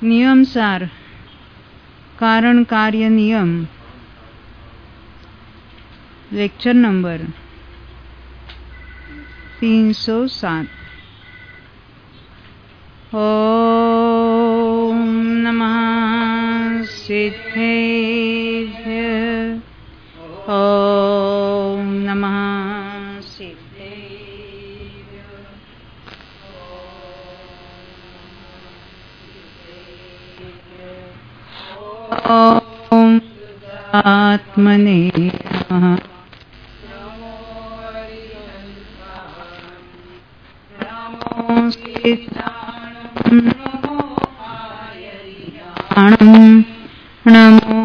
नियम सार कारण कार्य नियम लेक्चर नंबर 307। ओम नमः सिद्धेभ्यः। ओम नमः ओम आत्मने नमः। नमो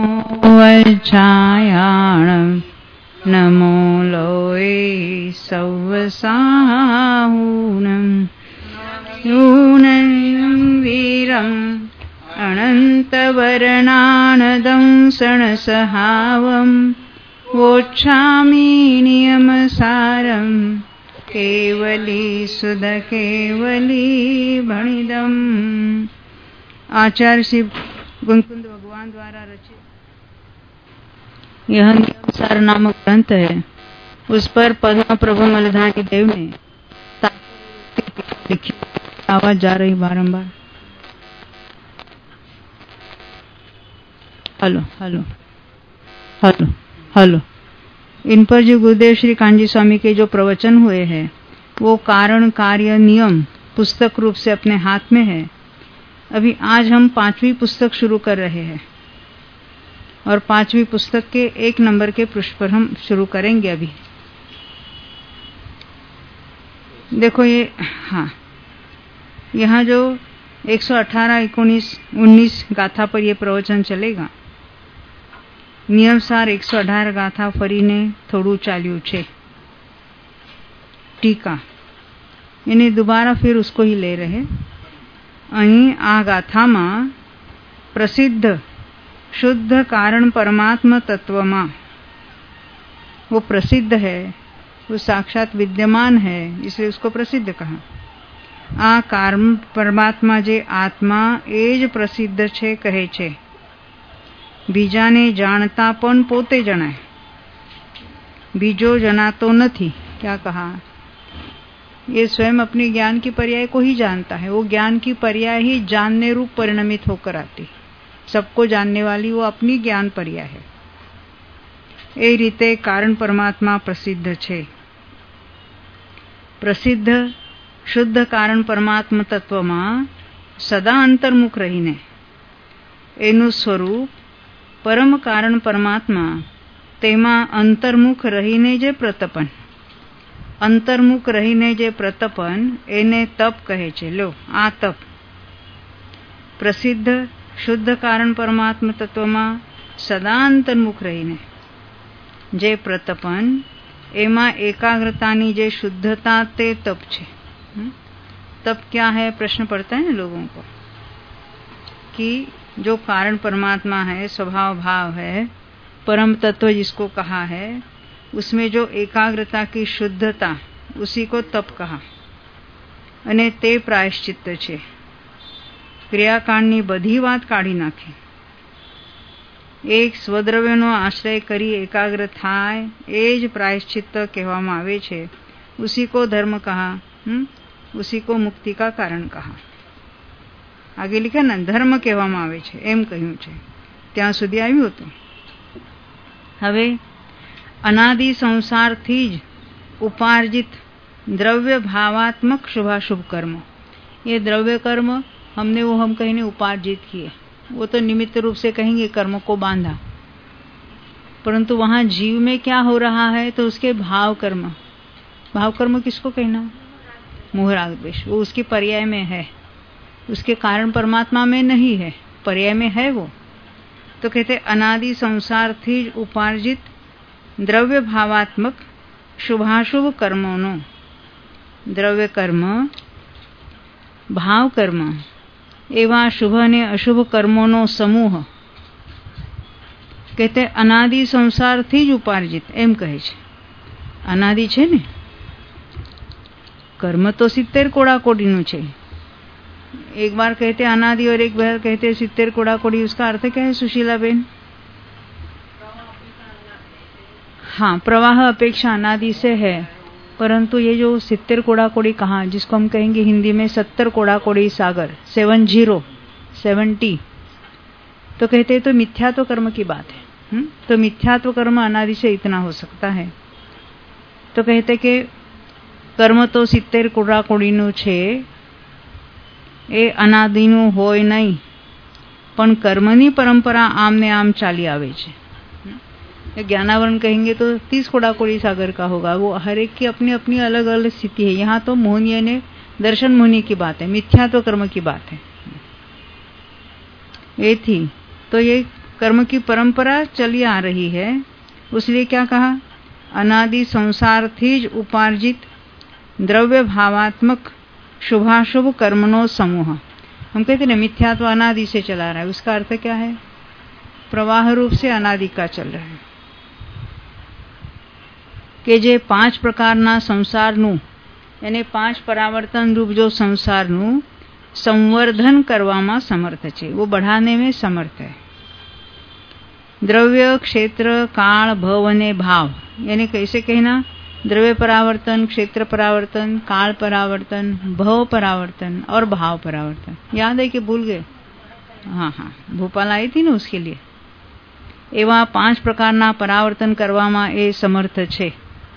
वज्रायाणं नमो लोये सव्वसाहूनं यूनं वीरम् अनन्तवर्णानदं सणसहावं वोच्छामि नियमसारं केवली सुध केवली भणिदम्। आचार्य श्री गुणकुंद भगवान द्वारा रचित यह नियमसार नामक ग्रंथ है। उस पर पद्म प्रभु मलधारी देव ने लिखी। आवाज जा रही बारंबार। Hello hello hello hello. इन पर जो गुरुदेव श्री कांजी स्वामी के जो प्रवचन हुए हैं वो कारण कार्य नियम पुस्तक रूप से अपने हाथ में है। अभी आज हम 5वीं पुस्तक शुरू कर रहे हैं और 5वीं पुस्तक के 1 नंबर के पृष्ठ पर हम शुरू करेंगे। अभी देखो ये, हाँ, यहाँ जो 118, 19 गाथा पर यह प्रवचन चलेगा। નિયમસાર 118 ગાથા ફરીને થોડું ચાલ્યું છે। ટીકા એને દુબારા ફિર उसको ही ले रहे। અહીં આ ગાથામાં પ્રસિદ્ધ शुद्ध कारण परमात्मा तत्वमा वो प्रसिद्ध है, वो साक्षात विद्यमान है, इसलिए उसको प्रसिद्ध कहा। आ कारण परमात्मा जे आत्मा एज प्रसिद्ध छे कहे छे। बीजाने जानता पण पोते जणाय, बीजो जनातो नहीं। क्या कहा? ये स्वयं अपनी ज्ञान की पर्याय को ही जानता है। वो ज्ञान की पर्याय ही जानने रूप परिणमित होकर आती। सबको जानने वाली वो अपनी ज्ञान पर्याय है। ए रीते कारण परमात्मा प्रसिद्ध छे। प्रसिद्ध शुद्ध कारण परमात्मा तत्व में सदा अंतर्मुख रहीने एनु स्वरूप परम कारण परमात्मा तेमा अंतर्मुख रहीने जे प्रतपन, अंतर्मुख रहीने जे प्रतपन एने तप कहे छे। लो आ तप प्रसिद्ध शुद्ध कारण परमात्मा तत्व में सदा अंतर्मुख रहीने जे प्रतपन एमा एकाग्रतानी जे शुद्धता ते तप छे। तप क्या है? प्रश्न पड़ता है ना लोगों को कि जो कारण परमात्मा है, स्वभाव भाव है, परम तत्व जिसको कहा है, उसमें जो एकाग्रता की शुद्धता उसी को तप कहा। अने ते प्रायश्चित्त छे। क्रियाकांडनी बधी वात काढी नाखी। एक स्वद्रव्यनो आश्रय करी एकाग्र थाय एज प्रायश्चित्त कहेवामां आवे छे। उसी को धर्म कहा, उसी को मुक्ति का कारण कहा। आगे लिखा ना, धर्म कहेवामां आवे छे एम कह्युं छे। त्यां सुधी आव्युं हतुं। हवे अनादि संसारथी ज उपार्जित द्रव्य भावात्मक शुभाशुभ कर्म, ये द्रव्य कर्म हमने वो हम कहीं उपार्जित किए, वो तो निमित्त रूप से कहेंगे कर्म को बांधा, परंतु वहां जीव में क्या हो रहा है तो उसके भाव कर्म। भाव कर्म किसको कहना? मोह राग द्वेष। वो उसकी पर्याय में है, उसके कारण परमात्मा में नहीं है, पर्याय में है वो। तो कहते अनादि संसार थी उपार्जित द्रव्य भावात्मक शुभाशुभ कर्मोनो, द्रव्य कर्म भाव कर्म एवा शुभ ने अशुभ कर्मोनो समूह कहते अनादि संसार थी ज उपार्जित एम कहे छे। अनादि छे ने कर्म तो 70 कोड़ा कोटीनुं छे, एक बार कहते अनादि और एक बार कहते 70 कोड़ा कोड़ी, उसका अर्थ क्या है सुशीला बेन? हाँ, प्रवाह अपेक्षा अनादि से है, परंतु ये जो 70 कोड़ा कोड़ी कहा, जिसको हम कहेंगे हिंदी में 70 कोड़ा कोड़ी सागर, 70, तो कहते तो मिथ्यात्व कर्म की बात है। तो मिथ्यात्व कर्म अनादि से इतना हो सकता है। तो कहते कि कर्म तो 70 कोड़ा कोड़ीનું છે, એ અનાદિનું હોય નહીં, પણ કર્મની પરંપરા આમને આમ ચાલી આવે છે। ज्ञानावरण कहेंगे तो 30 कोड़ा कोड़ी सागर का होगा। वो हर एक की अपनी अपनी अलग अलग स्थिति है। यहाँ तो मोहनीय ने दर्शन मोहनी की बात है, मिथ्यात्व कर्म की बात है। ये थी तो ये कर्म की परंपरा चली आ रही है, उसलिए क्या कहा? अनादि संसार थी ज उपार्जित द्रव्य भावात्मक शुभाशुभ कर्मनो समूह। हम कहते हैं मिथ्यात्व अनादि से चला रहा है, उसका अर्थ क्या है? प्रवाह रूप से अनादि का चल रहा है કે જે 5 પ્રકારના સંસારનું, એને 5 પરાवर्तन रूप जो संसारનું संवर्धन કરવામાં समर्थ છે, वो बढ़ाने में समर्थ है। द्रव्य, क्षेत्र, काल, भव અને भाव, यानी कैसे कहना? द्रव्य परावर्तन, क्षेत्र परावर्तन, काल परावर्तन, भव परावर्तन और भाव परावर्तन। याद है कि भूल गए? हाँ, भोपाल आई थी ना उसके लिए। एवं 5 प्रकारना परावर्तन કરવામાં એ समर्थ છે।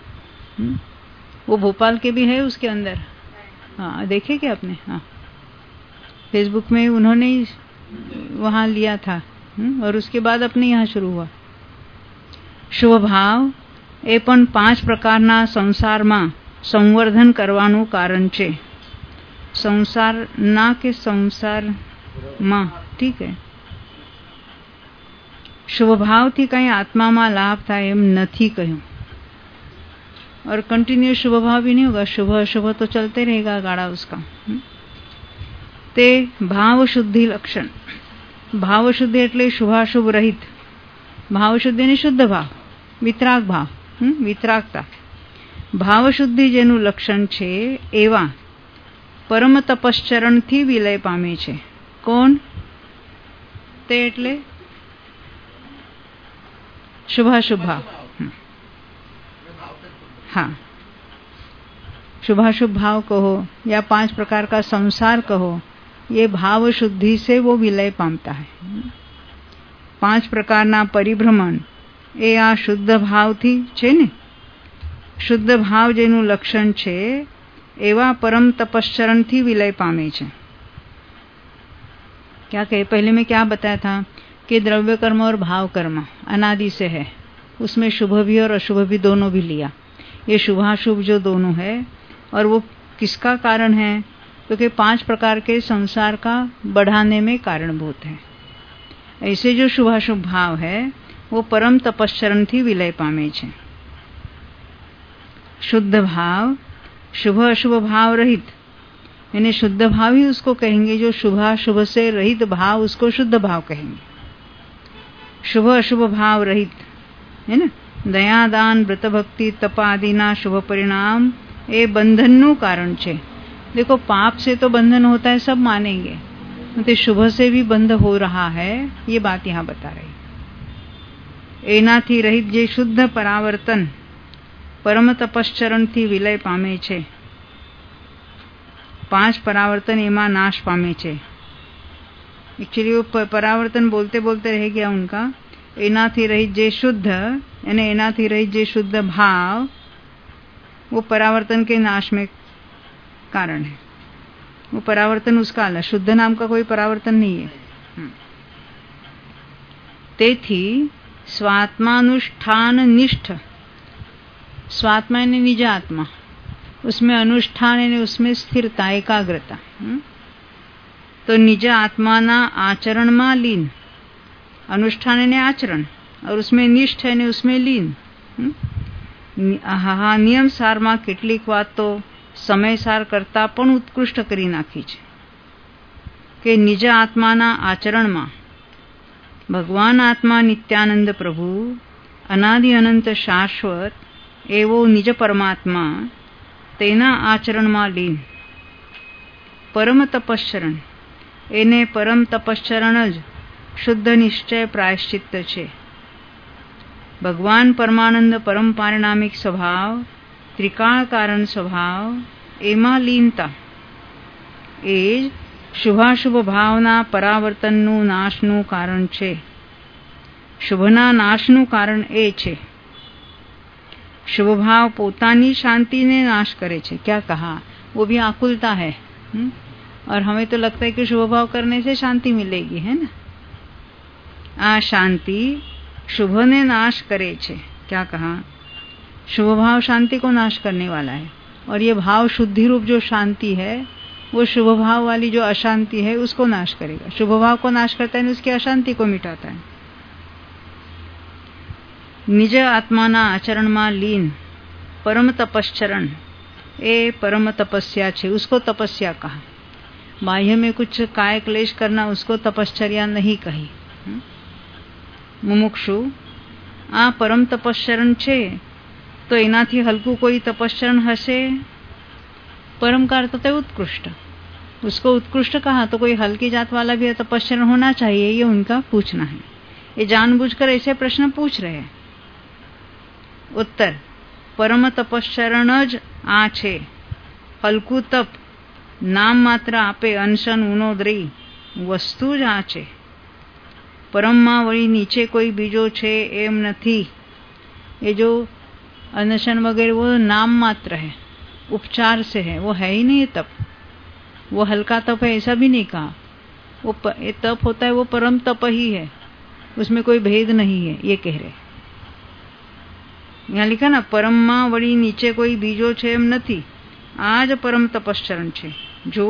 वो भोपाल के भी है उसके अंदर। हाँ, देखे क्या आपने? हाँ, फेसबुक में उन्होंने वहाँ लिया था और उसके बाद अपने यहाँ शुरू हुआ। शुभ भाव એ પણ 5 પ્રકારના સંસારમાં સંવર્ધન કરવાનું કારણ છે। संसार ना के संसार માં, ठीक है। शुभ भाव थी कहीं आत्मा में लाभ था एम नहीं कहूं, और कंटिन्यू शुभ भाव भी नहीं होगा, शुभ अशुभ तो चलते रहेगा गाड़ा उसका। ते भाव शुद्धि लक्षण। भाव शुद्धि એટલે શુભાશુભ રહિત। ભાવ શુદ્ધિ ને શુદ્ધ ભાવ, વિતરાગ ભાવ, વિતરાગતા। ભાવ શુદ્ધિ જેનું લક્ષણ છે એવા પરમ તપશ્ચરણથી વિલય પામે છે। કોણ? તે એટલે शुभाशुभ भाव। हाँ, शुभाशुभ भाव कहो या 5 प्रकार का संसार कहो, ये भाव शुद्धि से वो विलय पामता है। 5 प्रकारना परिभ्रमण ए आ शुद्ध भाव थी छे ने। शुद्ध भाव जेनु लक्षण छे एवा परम तपश्चरण थी विलय पामे छे। क्या कहे? पहले में क्या बताया था कि द्रव्य कर्म और भाव कर्म अनादि से है, उसमें शुभ भी और अशुभ भी दोनों भी लिया। ये शुभाशुभ जो दोनों है, और वो किसका कारण है? क्योंकि 5 प्रकार के संसार का बढ़ाने में कारणभूत है। ऐसे जो शुभाशुभ भाव है वो परम तपश्चरण थी विलय पामे छे। शुद्ध भाव शुभ अशुभ भाव रहित, यानी शुद्ध भाव ही उसको कहेंगे। जो शुभाशुभ से रहित भाव उसको शुद्ध भाव कहेंगे। शुभ अशुभ भाव रहित है ना। दया दान व्रत भक्ति तप आदि ना शुभ परिणाम ए बंधन कारण छे। देखो, पाप से तो बंधन होता है, सब मानेंगे, तो शुभ से भी बंध हो रहा है, ये बात यहाँ बता रही। एनाथी रहित जे शुद्ध परावर्तन परम तपश्चरण थी विलय पामे छे। 5 परावर्तन एमा नाश पामे छे। एक्चुअली वो परावर्तन बोलते बोलते रह गया उनका। एनाथी रहित जे शुद्ध, यानी एनाथी रहित जे शुद्ध भाव, वो परावर्तन के नाश में कारण है। वो परावर्तन उसका अलग, शुद्ध नाम का कोई परावर्तन नहीं है। तेथी स्वात्मानुष्ठान निष्ठ, स्वात्मा यानी निज आत्मा, उसमें अनुष्ठान यानी उसमें स्थिरता, एकाग्रता। तो निज आत्माना आचरण में लीन, अनुष्ठान यानी आचरण, और उसमें निष्ठ यानी उसमें लीन। हा नियम सार में કેટલીક વાત તો સમયસાર કરતા પણ ઉત્કૃષ્ટ કરી નાખી છે કે નિજ આત્માના આચરણમાં ભગવાન આત્મા નિત્યાનંદ પ્રભુ અનાદિ અનંત શાશ્વત એવો નિજ પરમાત્મા તેના આચરણમાં લીન। પરમ તપશ્ચરણ, એને પરમ તપશ્ચરણ જ શુદ્ધ નિશ્ચય પ્રાયશ્ચિત્ત છે. ભગવાન પરમાનંદ પરમ પારિણામિક સ્વભાવ, ત્રિકાળ કારણ સ્વભાવ, એમાં લીનતા એ જ શુભાશુભ ભાવના પરાવર્તનનું નાશનું કારણ છે. શુભના નાશનું કારણ એ છે. शुभ भाव पोतानी शांति ने नाश करे छे. क्या कहा? वो भी आकुलता है. और हमें तो लगता है कि शुभ भाव करने से शांति मिलेगी, है ना. आ शांति शुभ ने नाश करे छे. क्या कहा? शुभ भाव शांति को नाश करने वाला है. और ये भाव शुद्धि रूप जो शांति है वो शुभ भाव वाली जो अशांति है उसको नाश करेगा. शुभ भाव को नाश करता है, उसकी अशांति को मिटाता है. निज आत्माना आचरणમાં लीन परम तपश्चरण ए परम तपस्या छे. उसको तपस्या कहा. बाह्य में कुछ काय क्लेश करना उसको तपश्चर्या नहीं कही. मुमुक्षु आ परम तपश्चरण छे तो एनाथी हलकू कोई तपश्चरण हशे? परम का अर्थ है उत्कृष्ट. उसको उत्कृष्ट कहा तो कोई हल्की जात वाला भी तपश्चरण होना चाहिए, ये उनका पूछना है. ये जानबूझकर ऐसे प्रश्न पूछ रहे हैं. उत्तर: परम तपश्चरण ज आ छे. हलकू तप नाम मात्र आपे अनशन उनोदरी वस्तु ज आ छे. परमમાં वળી नीचे कोई बीजो छे एम नहीं. ये जो अनशन वगैरह वो नाम मात्र है, उपचार से है, वो है ही नहीं तप. वो हल्का तप है ऐसा भी नहीं कहा. वो ये तप होता है वो परम तप ही है, उसमें कोई भेद नहीं है, ये कह रहे. यहाँ लिखा ना, परमમાં વળી નીચે કોઈ બીજો છે એમ નથી. આ જ પરમ તપશ્ચરણ છે. જો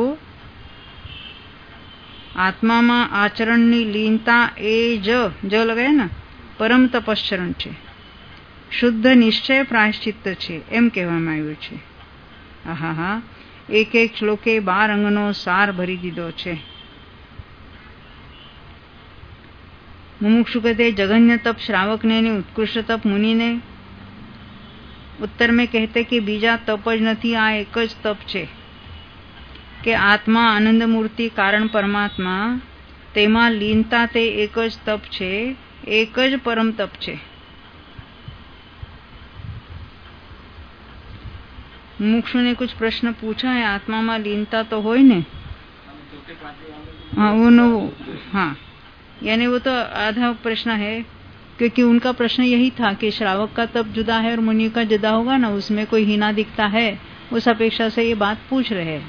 આત્મામાં આચરણની લીનતા એ જ લગાય ને, પરમ તપશ્ચરણ છે. શુદ્ધ નિશ્ચય પ્રાયશ્ચિત્ત છે એમ કહેવામાં આવ્યું છે. આહા, એક એક શ્લોકે 12 અંગનો સાર ભરી દીધો છે. मुमुक्षु कहते जघन्य तप श्रावक ने उत्कृष्ट तप मुनि ने. उत्तर में कहते कि बीजा तप ज नहीं, आ एक ज तप छे कि आत्मा आनंद मूर्ति कारण परमात्मा तेमा लीनता ते एक ज तप छे, एक ज परम तप छे. मुमुक्षु ने कुछ प्रश्न पूछा है. आत्मा में लीनता तो होय ने. हाँ वो नो, हाँ यानी वो तो आधा प्रश्न है, क्योंकि उनका प्रश्न यही था कि श्रावक का तप जुदा है और मुनि का जुदा होगा ना, उसमें कोई हीना दिखता है, उस अपेक्षा से ये बात पूछ रहे हैं.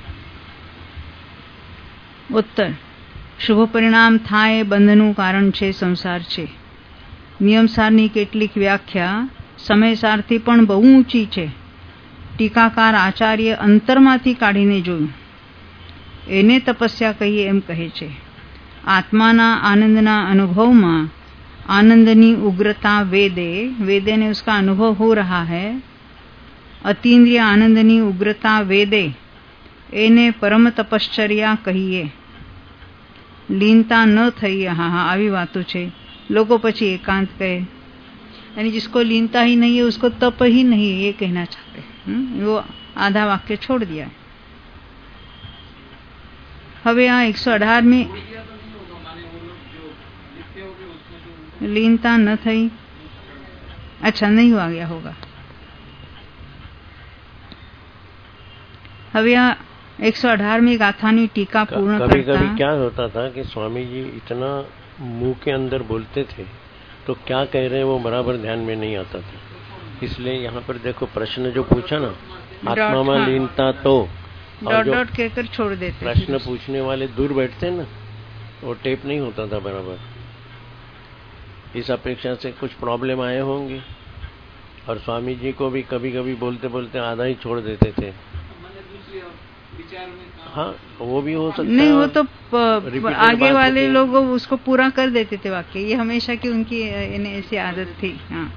उत्तर: शुभ परिणाम थाय बंधनु कारण छे, संसार छे. नियमसारनी કેટલીક વ્યાખ્યા સમયસારથી પણ બહુ ઊંચી છે. ટીકાકાર આચાર્ય અંતરમાંથી કાઢીને જોયું, એને તપસ્યા કહીએ એમ કહે છે. आत्माना आनंदना अनुभवમાં आनंदनी उग्रता वेदे ने उसका अनुभव हो रहा है. अतीन्द्रिय आनंदनी उग्रता वेदे एने परम तपश्चर्या कहिए. लीनता न थई. हाँ આવી વાતો છે. लोगों પછી एकांत कहे, यानी जिसको लीनता ही नहीं है उसको तप ही नहीं है, ये कहना चाहते. वो आधा वाक्य छोड़ दिया. હવે આ 118 में लीनता न थई. अच्छा, नहीं हुआ गया होगा. હવે આ 118वीं गाथानी टीका पूर्ण करता. कभी-कभी क्या होता था कि स्वामी जी इतना मुंह के अंदर बोलते थे तो क्या कह रहे हैं वो बराबर ध्यान में नहीं आता था. इसलिए यहाँ पर देखो प्रश्न जो पूछा ना, आत्मा में लीनता तो डॉट कहकर छोड़ देते. प्रश्न पूछने वाले दूर बैठते ना, वो टेप नहीं होता था बराबर. इस अपेक्षा से कुछ प्रॉब्लम आए होंगे. और स्वामी जी को भी कभी कभी बोलते बोलते आधा ही छोड़ देते थे. हाँ वो भी हो सकता नहीं, वो तो आगे वाले लोग उसको पूरा कर देते थे वाक्य. ये हमेशा की उनकी ऐसी आदत थी. हाँ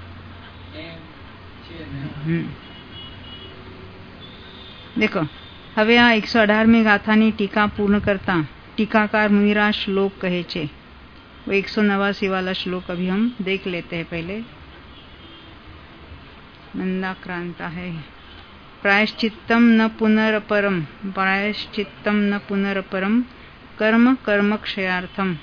देखो, હવે આ 118મી ગાથાની ટીકા પૂર્ણ કરતા टीकाकार मुनिराज श्लोक कहे छे. वो 189 वाला श्लोक अभी हम देख लेते हैं. पहले नंदाक्रांता है. प्रायश्चित्तम न पुनरपरम, प्रायश्चित्तम न पुनरपरम कर्म कर्मक्षयार्थम।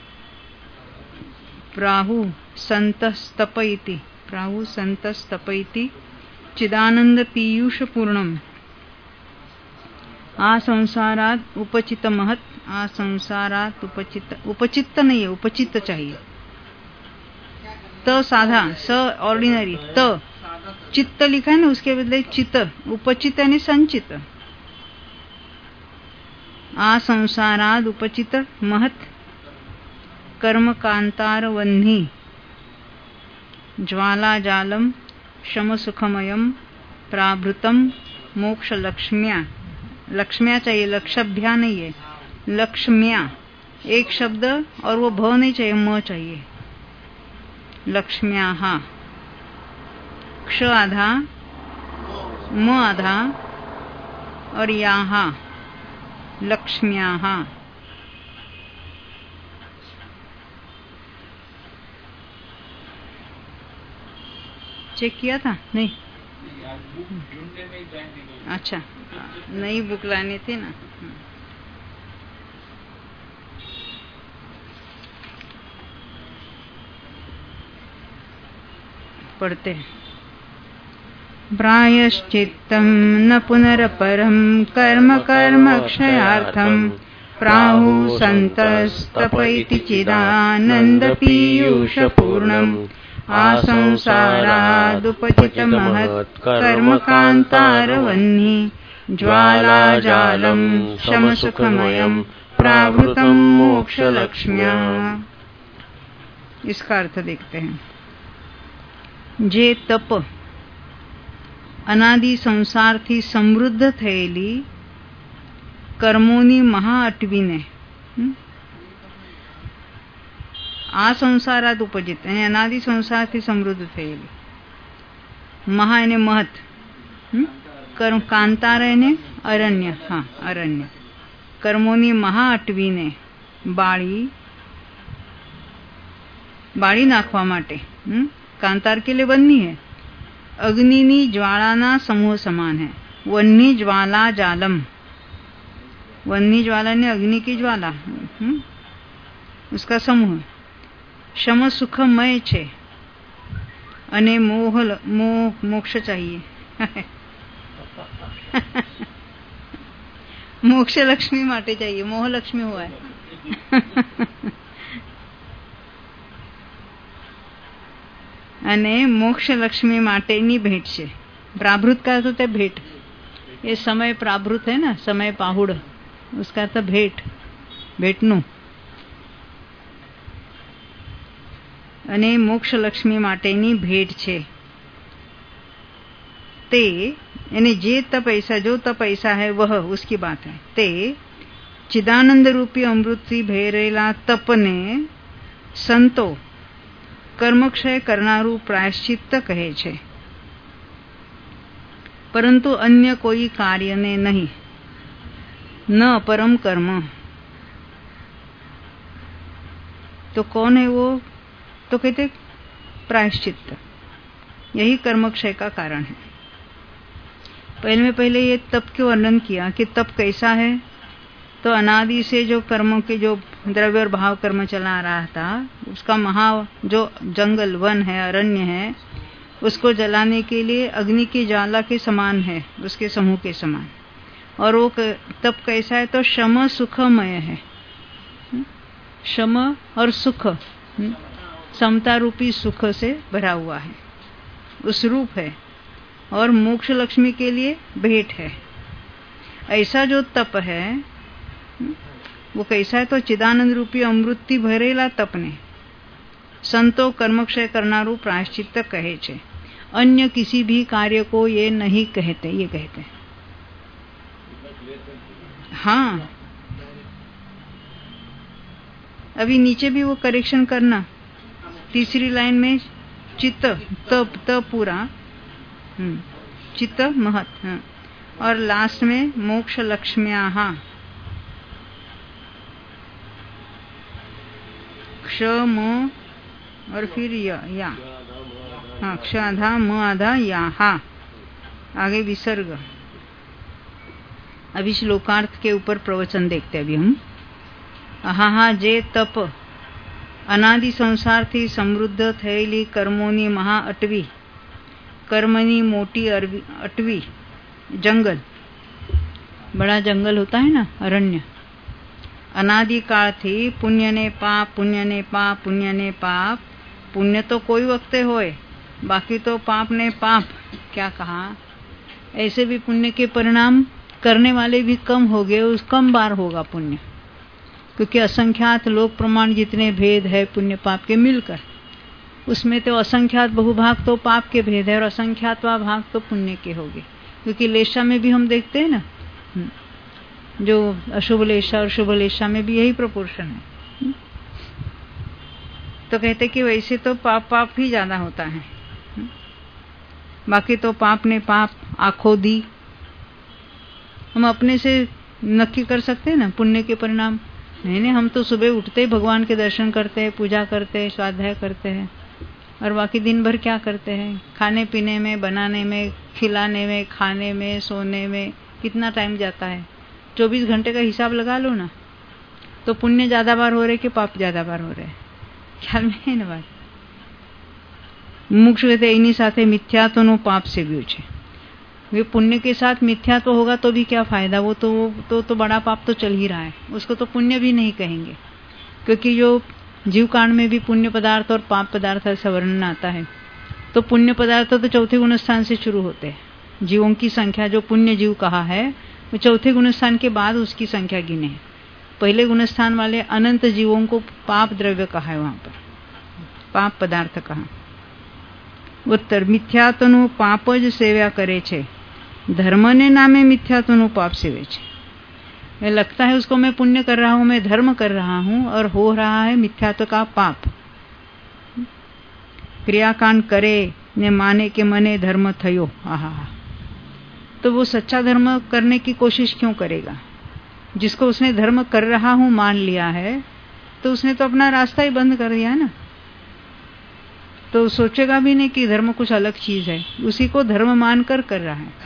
प्राहु संतस्तपयति, प्राहु संतस्तपयति चिदानंद पीयूष पूर्णम। आसंसारात उपचित महत, आसंसारात उपचित, उपचित्त नहीं है, उपचित चाहिए। त साधा, स ऑर्डिनरी, त चित्त लिखा है ना, उसके बदले चित्त, उपचित यानी संचित। आसंसाराद उपचित महत कर्म कांतार वह्नि ज्वाला जालम शम सुखमयम प्राभृतम मोक्ष लक्ष्म्या। लक्ष्म्या चाहिए, लक्षभ्या नहीं है, लक्ष्म्या एक शब्द और वो भ नहीं चाहिए, म चाहिए। लक्ष्म्याहा, क्ष आधा म आधा और याहा, लक्ष्म्याहा। चेक किया था? नहीं, अच्छा, नई बुक लानी थी ना। पढ़ते हैं। प्रायश्चित्तम न पुनरपरम कर्म कर्मक्षयार्थम। प्राहु संतस्तपयति चिदानंद पीयूष पूर्णम। आसंसारादुपचित महत् कर्म कांतार वह्नि ज्वाला जालम शम सुखमयम प्रावृतम मोक्ष लक्ष्म्या। इसका अर्थ देखते हैं। जे तप अनादि संसारથી સમૃદ્ધ થયેલી કર્મોની મહાઅટવીને આ સંસારાદ ઉપજિત અને અનાદિ સંસારથી સમૃદ્ધ થયેલી, મહા એને મહત, કર્મ કાંતાર એને અરण्य, હા અરण्य, કર્મોની મહાઅટવીને બાળી નાખવા માટે कांतार के लिए वन्नी है, अग्निनी ज्वालाना समूह समान है। वन्नी ज्वाला जालम, वन्नी ज्वाला ने अग्नि की ज्वाला, उसका समूह। शम सुखमय छे अने मोक्ष चाहिए। मोक्ष लक्ष्मी माटे चाहिए, मोह लक्ष्मी हुआ है। અને મોક્ષ લક્ષ્મી માટેની ભેટ છે। प्राभृत का तो भेंट, ये समय प्राभृत है ना, समय पाहुड़, उसका तो भेंट, भेटनु। અને મોક્ષ લક્ષ્મી માટેની ભેટ છે તે, यानी जे तप ऐसा, जो तप ऐसा है वह, उसकी बात है। ते चिदानंद रूपी अमृतથી ભરેલા તપને સંતો કર્મક્ષય કરનારું પ્રાયશ્ચિત્ત કહે છે, પરંતુ અન્ય કોઈ કાર્યને નહીં। ન પરમ કર્મ, तो कौन है वो? तो कहते प्रायश्चित्त, यही कर्मक्षय का कारण है। पहले ये तप के वर्णन किया कि तप कैसा है। तो अनादि से जो कर्मों के जो द्रव्य और भाव कर्म चला रहा था, उसका जो जंगल वन है, अरण्य है, उसको जलाने के लिए अग्नि की ज्वाला के समान है, उसके समूह के समान। और वो तप कैसा है? तो शम सुखमय है, शम और सुख, समता रूपी सुख से भरा हुआ है, उस रूप है। और मोक्ष लक्ष्मी के लिए भेंट है। ऐसा जो तप है वो कैसा है? तो चिदानंद रूपी अमृतથી ભરેલા તપને संतो कर्मक्षय करनारू प्रायश्चित्त कहे छे। अन्य किसी भी कार्य को ये नहीं कहते, ये कहते हैं। हाँ, अभी नीचे भी वो करेक्शन करना, तीसरी लाइन में चित्त तप पूरा, चित्त महत, और लास्ट में मोक्ष लक्ष्म्याः, क्ष म और फिर या, हाँ, क्ष आधा म आधा या, हा, आगे विसर्ग, अभी श्लोकार्थ के ऊपर प्रवचन देखते अभी हम। आहा जे तप अनादि संसार थी समृद्ध थयेली कर्मोनी महा अटवी, कर्मनी मोटी अटवी, जंगल, बड़ा जंगल होता है ना, अरण्य। अनादि काल थी पुण्य ने पाप, पुण्य ने पाप, पुण्य ने पाप। पुण्य तो कोई वक्त होए, बाकी तो पाप ने पाप। क्या कहा? ऐसे भी पुण्य के परिणाम करने वाले भी कम हो गए, उस कम बार होगा पुण्य, क्योंकि असंख्यात लोक प्रमाण जितने भेद है पुण्य पाप के मिलकर, उसमें तो असंख्यात बहुभाग तो पाप के भेद है और असंख्यातवा भाग तो पुण्य के हो गए। क्योंकि लेशा में भी हम देखते हैं ना, जो अशुभ लेशा और शुभ लेशा में भी यही प्रोपोर्शन है। तो कहते कि वैसे तो पाप ही ज्यादा होता है, बाकी तो पाप ने पाप आंखों दी। हम अपने से नक्की कर सकते हैं ना पुण्य के परिणाम? नहीं, हम तो सुबह उठते ही भगवान के दर्शन करते हैं, पूजा करते हैं, स्वाध्याय करते हैं, और बाकी दिन भर क्या करते हैं? खाने पीने में, बनाने में, खिलाने में, खाने में, सोने में कितना टाइम जाता है? 24 घंटे का हिसाब लगा लो ना, तो पुण्य ज्यादा बार हो रहे कि पाप ज्यादा बार हो रहे? ख्याल में है ना बात? मुमुक्षु कहते इन्हीं साथे मिथ्यात्वनो पाप से भी છે। वे पुण्य के साथ मिथ्या तो होगा तो भी क्या फायदा? वो तो बड़ा पाप तो चल ही रहा है, उसको तो पुण्य भी नहीं कहेंगे। क्योंकि जो जीव कांड में भी पुण्य पदार्थ और पाप पदार्थ ऐसा वर्णन आता है, तो पुण्य पदार्थ तो चौथे गुण स्थान से शुरू होते हैं। जीवों की संख्या जो पुण्य जीव कहा है वो चौथे गुण स्थान के बाद उसकी संख्या गिने है। पहले गुण स्थान वाले अनंत जीवों को पाप द्रव्य कहा है, वहां पर पाप पदार्थ कहा। उत्तर मिथ्यात्वनु पाप ज सेवा करे छे, धर्म ने नामे मिथ्यात्वनु पाप सेवे छे। मैं लगता है उसको मैं पुण्य कर रहा हूं, मैं धर्म कर रहा हूं, और हो रहा है मिथ्यात्व का पाप। क्रियाकांड करे ने माने के मने धर्म थयो। आहा, तो वो सच्चा धर्म करने की कोशिश क्यों करेगा? जिसको उसने धर्म कर रहा हूं मान लिया है, तो उसने तो अपना रास्ता ही बंद कर दिया है ना। तो सोचेगा भी नहीं कि धर्म कुछ अलग चीज है, उसी को धर्म मानकर कर रहा है।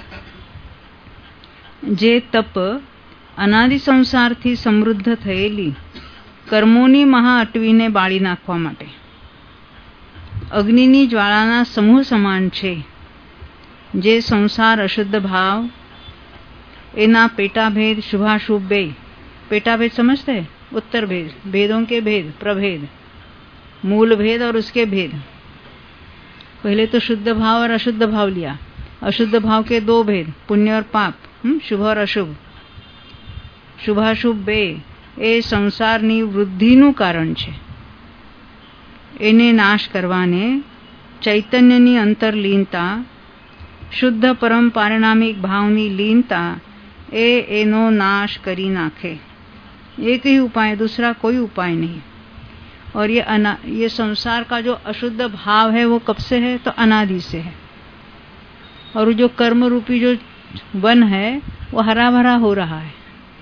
जे तप अनादि संसारથી સમૃદ્ધ થયેલી કર્મોની મહા અટવીને બાળી નાખવા માટે અગ્નિની જ્વાળાના સમૂહ સમાન છે। જે સંસાર અશુદ્ધ ભાવ, એના પેટાભેદ શુભાશુभ બે, पेटाभेद समझते हैं? उत्तर भेद, भेदों के भेद, प्रभेद, मूल भेद और उसके भेद। पहले तो शुद्ध भाव और अशुद्ध भाव लिया। अशुद्ध भाव के दो भेद, पुण्य और पाप, शुभ और अशुभ। શુભાશુભ બે એ સંસારની વૃદ્ધિનું કારણ છે। એને નાશ કરવાને ચૈતન્યની અંતરલીનતા, શુદ્ધ પરમ પારિણામિક ભાવની લીનતા એ એનો નાશ કરી નાખે। एक ही उपाय, दूसरा कोई उपाय नहीं। और ये संसार का जो अशुद्ध भाव है वो कब से है? तो अनादि से है। और जो कर्म रूपी जो वन है वो हरा भरा हो रहा है।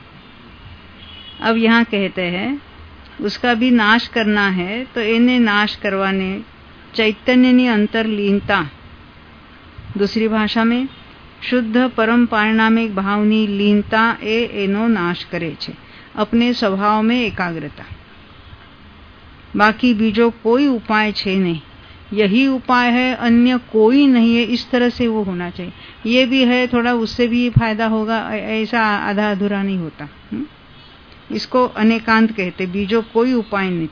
अब यहाँ कहते हैं उसका भी नाश करना है, तो इन्हें नाश करवाने चैतन्यनी अंतरलीनता, दूसरी भाषा में शुद्ध परम पारिणामिक भावनी लीनता ए एनो नाश करे छे। अपने स्वभाव में एकाग्रता, बाकी बीजो कोई उपाय छे नहीं। यही उपाय है, अन्य कोई नहीं है। इस तरह से वो होना चाहिए। ये भी है थोड़ा, उससे भी फायदा होगा, ऐसा आधा अधूरा नहीं होता। इसको अनेकांत कहते, बीजो कोई उपाय नहीं।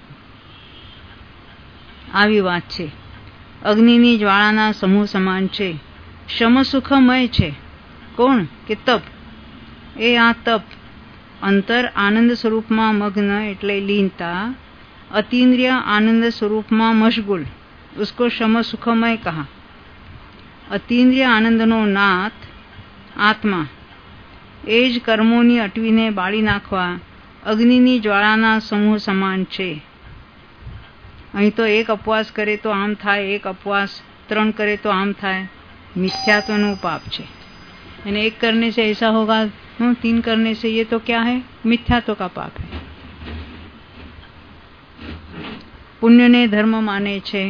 આવી વાત છે। અગ્નિની જ્વાળાના સમૂહ સમાન છે, શમ સુખમય છે। કોણ? કે તપ। એ આ તપ અંતર આનંદ સ્વરૂપમાં મગ્ન એટલે લીનતા, અતીન્દ્રિય આનંદ સ્વરૂપમાં મશગુલ, उसको शम सुखमय कहा। અતીન્દ્રિય આનંદનો નાથ આત્મા, એ જ કર્મોની અટવીને બાળી નાખવા અગ્નિની જ્વાળાના સમૂહ સમાન છે। અહીં તો એક અપવાસ કરે તો આમ થાય, એક અપવાસ 3 करे तो આમ થાય। મિથ્યાત્વનું પાપ છે। અને एक करने से ऐसा होगा, 3 करने से ये तो क्या है? मिथ्यात्व का पाप है। पुण्य ने धर्म माने छे,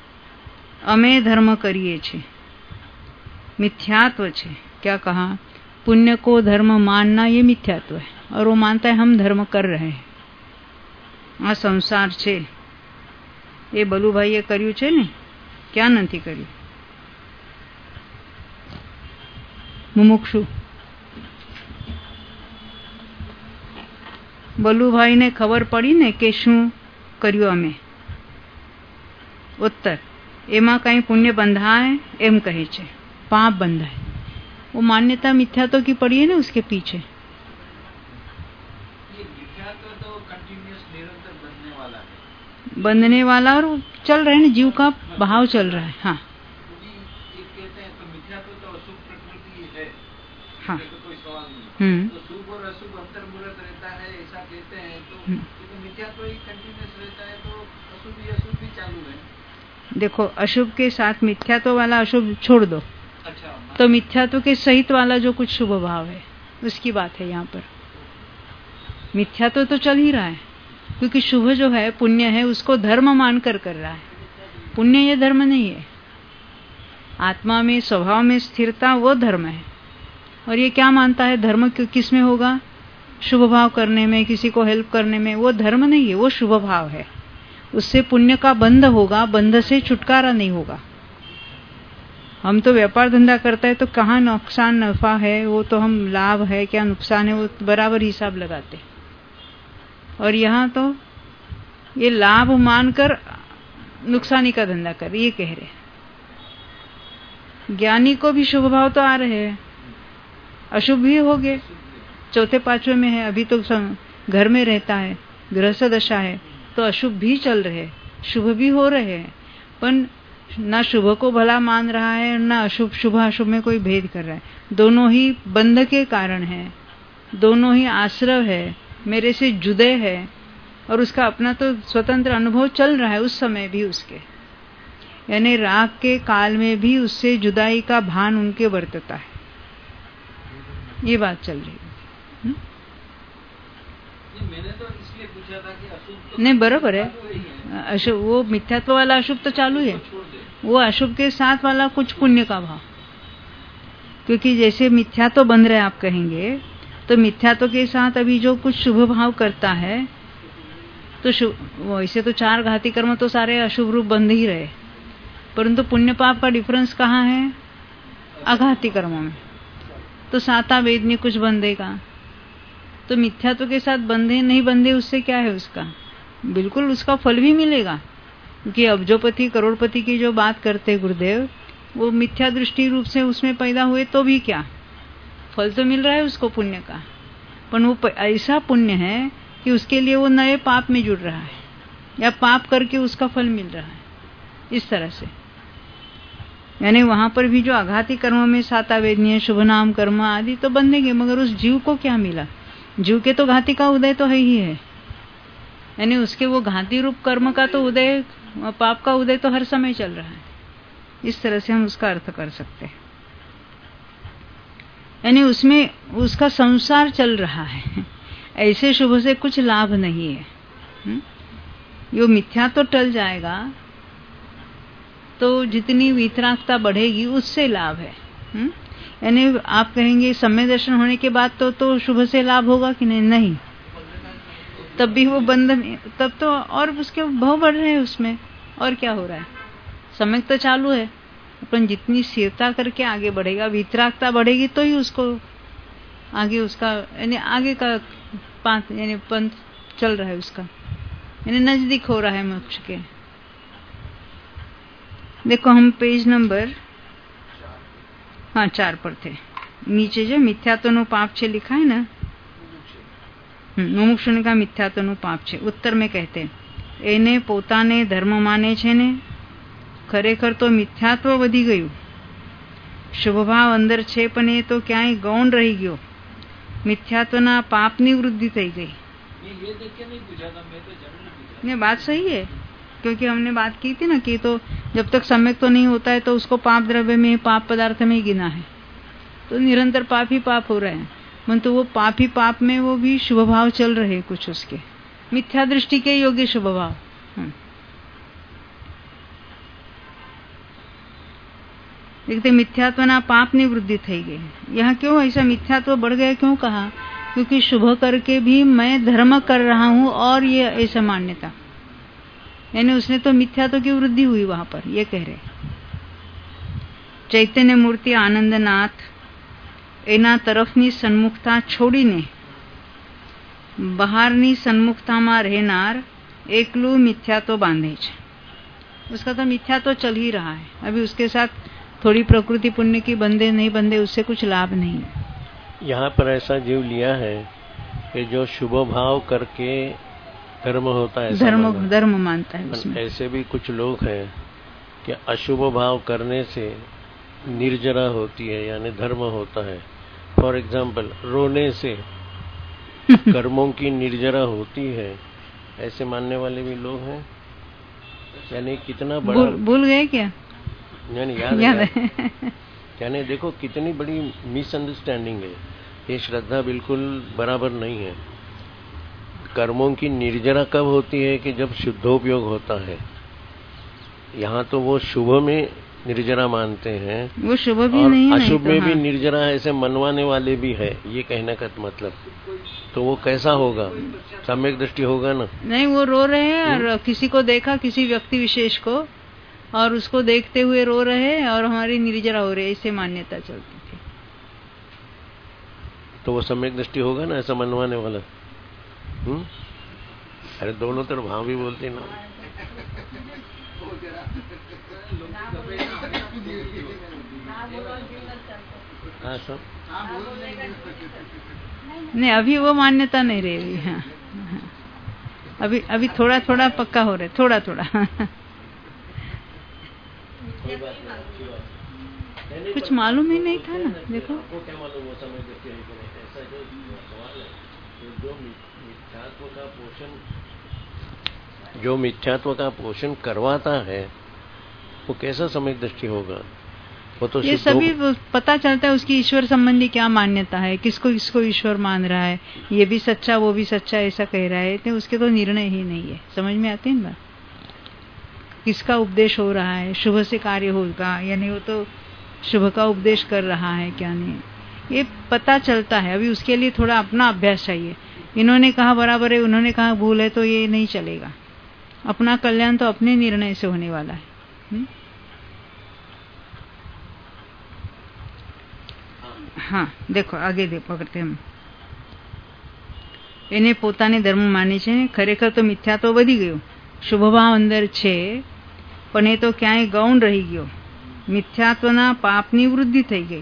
अमे धर्म करिए छे। मिथ्यात्व छे। क्या कहा? पुण्य को धर्म मानना ये मिथ्यात्व है, और वो मानता है हम धर्म कर रहे हैं। આ સંસાર છે એ બલુભાઈએ કર્યું છે ને, ક્યાં નથી કર્યું? મુમુક્ષુ બલુભાઈને ખબર પડી ને કે શું કર્યું અમે. ઉત્તર, એમાં કઈ પુણ્ય બંધાય એમ કહે છે, પાપ બંધાય. वो मान्यता मिथ्यात्व की पड़ी है ना उसके पीछे. ये मिथ्यात्व तो कंटिन्यूअस निरंतर बनने वाला है, बंधने वाला और चल रहे हैं ना, जीव का भाव चल रहा है. हाँ ये कहते हैं तो मिथ्यात्व तो अशुभ प्रकृति है, हाँ तो कोई सवाल नहीं. हम्म तो शुभ और अशुभ अंतर्मुहूर्त रहता है ऐसा कहते हैं, तो मिथ्यात्व ही कंटिन्यूअस रहता है, तो अशुभ भी चालू है. देखो, अशुभ के साथ मिथ्यात्व वाला अशुभ छोड़ दो. अच्छा, तो मिथ्यात्व के सहित वाला जो कुछ शुभ भाव है उसकी बात है यहाँ पर. मिथ्यात्व तो चल ही रहा है, क्योंकि शुभ जो है, पुण्य है, उसको धर्म मानकर कर रहा है. पुण्य ये धर्म नहीं है. आत्मा में, स्वभाव में स्थिरता वो धर्म है. और ये क्या मानता है, धर्म किस में होगा? शुभ भाव करने में, किसी को हेल्प करने में. वो धर्म नहीं है, वो शुभ भाव है. उससे पुण्य का बंध होगा, बंध से छुटकारा नहीं होगा. हम तो व्यापार धंधा करता है तो कहाँ नुकसान नफा है, वो तो हम लाभ है क्या नुकसान है वो बराबर हिसाब लगाते. और यहाँ तो ये लाभ मानकर नुकसानी का धंधा कर, ये कह रहे. ज्ञानी को भी शुभ भाव तो आ रहे हैं, अशुभ भी हो गए, चौथे पांचवे में है, अभी तो घर में रहता है, गृहस्थ दशा है, तो अशुभ भी चल रहे हैं, शुभ भी हो रहे हैं. पर ना शुभ को भला मान रहा है, ना अशुभ शुभ अशुभ में कोई भेद कर रहा है. दोनों ही बंध के कारण है, दोनों ही आश्रय है, मेरे से जुदे है. और उसका अपना तो स्वतंत्र अनुभव चल रहा है उस समय भी उसके, यानी राग के काल में भी उससे जुदाई का भान उनके वर्तता है. ये बात चल रही है. मैंने तो इसलिए पूछा था कि अशुभ तो नहीं, बराबर है. अशुभ, वो मिथ्यात्व वाला अशुभ तो चालू है, वो अशुभ के साथ वाला कुछ पुण्य का भाव. क्योंकि जैसे मिथ्यात्व बन रहे आप कहेंगे, तो मिथ्यात्व के साथ अभी जो कुछ शुभ भाव करता है, तो वैसे तो 4 घाती कर्म तो सारे अशुभ रूप बंध ही रहे, परंतु पुण्य पाप का डिफरेंस कहाँ है? अघाती कर्मों में. तो साता वेदनी कुछ बंधेगा, तो मिथ्यात्व के साथ बंधे नहीं बंधे उससे क्या है? उसका बिल्कुल उसका फल भी मिलेगा. क्योंकि अब्जोपति करोड़पति की जो बात करते गुरुदेव, वो मिथ्या दृष्टि रूप से उसमें पैदा हुए तो भी क्या फल तो मिल रहा है उसको पुण्य का. पर वो ऐसा पुण्य है कि उसके लिए वो नए पाप में जुड़ रहा है, या पाप करके उसका फल मिल रहा है. इस तरह से यानी वहां पर भी जो आघाती कर्मों में साता वेदनीय शुभ नाम कर्म आदि तो बंधेंगे, मगर उस जीव को क्या मिला? जीव के तो घाती का उदय तो है ही है, यानी उसके वो घाती रूप कर्म का तो उदय, पाप का उदय तो हर समय चल रहा है. इस तरह से हम उसका अर्थ कर सकते हैं. यानी उसमें उसका संसार चल रहा है, ऐसे शुभ से कुछ लाभ नहीं है. यो मिथ्या तो टल जाएगा, तो जितनी वितरागता बढ़ेगी उससे लाभ है. यानी आप कहेंगे सम्य दर्शन होने के बाद तो शुभ से लाभ होगा कि नहीं? नहीं, तब भी वो बंधन, तब तो और उसके भाव बढ़ रहे हैं उसमें. और क्या हो रहा है? सम्यक तो चालू है, अपन जितनी स्थिरता करके आगे बढ़ेगा, वितरागता बढ़ेगी, तो ही उसको आगे उसका यानी आगे का पांच यानी पंथ चल रहा है उसका, यानी नजदीक हो रहा है मोक्ष के. देखो हम पेज नंबर 4 पर थे. नीचे जो मिथ्यात्वનું પાપ છે लिखा है ना, મુમુક્ષુને કા મિથ્યાત્વનું પાપ છે. ઉત્તર में कहते એને પોતાને ધર્મ માને છે ને, ખરેખર તો મિથ્યાત્વ વધી ગયું. શુભ ભાવ અંદર છે પણ એ તો ક્યાંય ગૌણ રહી ગયો. મિથ્યાત્વના પાપની વૃદ્ધિ થઈ ગઈ. ये देख के नहीं पूछा था, मैं तो जनरल पूछा. ये बात सही है, क्योंकि हमने बात की थी ना कि तो जब तक सम्यक तो नहीं होता है तो उसको पाप द्रव्य में, पाप पदार्थ में ही गिना है, तो निरंतर पाप ही पाप हो रहे हैं. परंतु वो पाप ही पाप में वो भी शुभ भाव चल रहे हैं कुछ उसके, मिथ्या दृष्टि के योग्य शुभ भाव. देखते मिथ्यात्वना पापनी वृद्धि થઈ गई। यहाँ क्यों ऐसा मिथ्यात्व बढ़ गया, क्यों कहा? क्योंकि शुभ करके भी मैं धर्म कर रहा हूँ और ये ऐसा मान्यता, यानी उसने तो मिथ्यात्व की वृद्धि हुई वहां पर, ये कह रहे। ચૈતન્ય મૂર્તિ આનંદનાથ એના તરફની સન્મુખતા છોડીને બહારની સન્મુખતામાં રહેનાર એકલું મિથ્યાત્વ બાંધે છે। उसका तो मिथ्यात्व चल ही रहा है, अभी उसके साथ थोड़ी प्रकृति पुण्य की बंधे नहीं बंधे उससे कुछ लाभ नहीं है। यहाँ पर ऐसा जीव लिया है कि जो शुभ भाव करके धर्म होता है, धर्म मानता है उसमें। ऐसे भी कुछ लोग हैं कि अशुभ भाव करने से निर्जरा होती है, यानी धर्म होता है। फॉर एग्जाम्पल, रोने से कर्मों की निर्जरा होती है, ऐसे मानने वाले भी लोग हैं। यानी कितना बड़ा भूल गए क्या? यानी याद है। यानी देखो कितनी बड़ी मिसअंडरस्टैंडिंग है। ये श्रद्धा बिल्कुल बराबर नहीं है। कर्मों की निर्जरा कब होती है कि जब शुद्धोपयोग होता है। यहाँ तो वो शुभ में निर्जरा मानते हैं, वो शुभ भी नहीं है, अशुभ में तो भी निर्जरा ऐसे मनवाने वाले भी है। ये कहने का मतलब तो वो कैसा होगा? सम्यक दृष्टि होगा ना? नहीं, वो रो रहे हैं और किसी को देखा, किसी व्यक्ति विशेष को, और उसको देखते हुए रो रहे हैं और हमारी निर्जरा हो रही है, ऐसे मान्यता चलती थी। तो वो सम्यक दृष्टि होगा ना ऐसा मनवाने वाला? अरे दोनों तरफ हाँ भी बोलते ना। हाँ सब नहीं, अभी वो मान्यता नहीं रही। हाँ, अभी थोड़ा थोड़ा पक्का हो रहे, थोड़ा थोड़ा। कुछ मालूम ही नहीं था ना। देखो क्या मालूम वो समय दृष्टि है कि नहीं। ऐसा जो सवाल है, जो मिथ्यात्व का पोषण करवाता है वो कैसा समय दृष्टि होगा? वो तो ये सभी पता चलता है उसकी ईश्वर संबंधी क्या मान्यता है, किसको किसको ईश्वर मान रहा है, ये भी सच्चा वो भी सच्चा ऐसा कह रहा है, तो उसके तो निर्णय ही नहीं है। समझ में आती है ना? किसका उपदेश हो रहा है, शुभ से कार्य होगा या नहीं, वो तो शुभ का उपदेश कर रहा है क्या नहीं, ये पता चलता है। अभी उसके लिए थोड़ा अपना अभ्यास चाहिए। इन्होंने कहा बराबर है, उन्होंने कहा भूल है, तो ये नहीं चलेगा। अपना कल्याण तो अपने निर्णय से होने वाला है। हाँ, देखो आगे देखो करते हम। એને પોતાને ધર્મ માને છે, ખરેખર તો મિથ્યાત્વ વધી ગયું। શુભ ભાવ અંદર છે પણ એ તો ક્યાંય ગૌણ રહી ગયો। મિથ્યાત્વના પાપની વૃદ્ધિ થઈ ગઈ।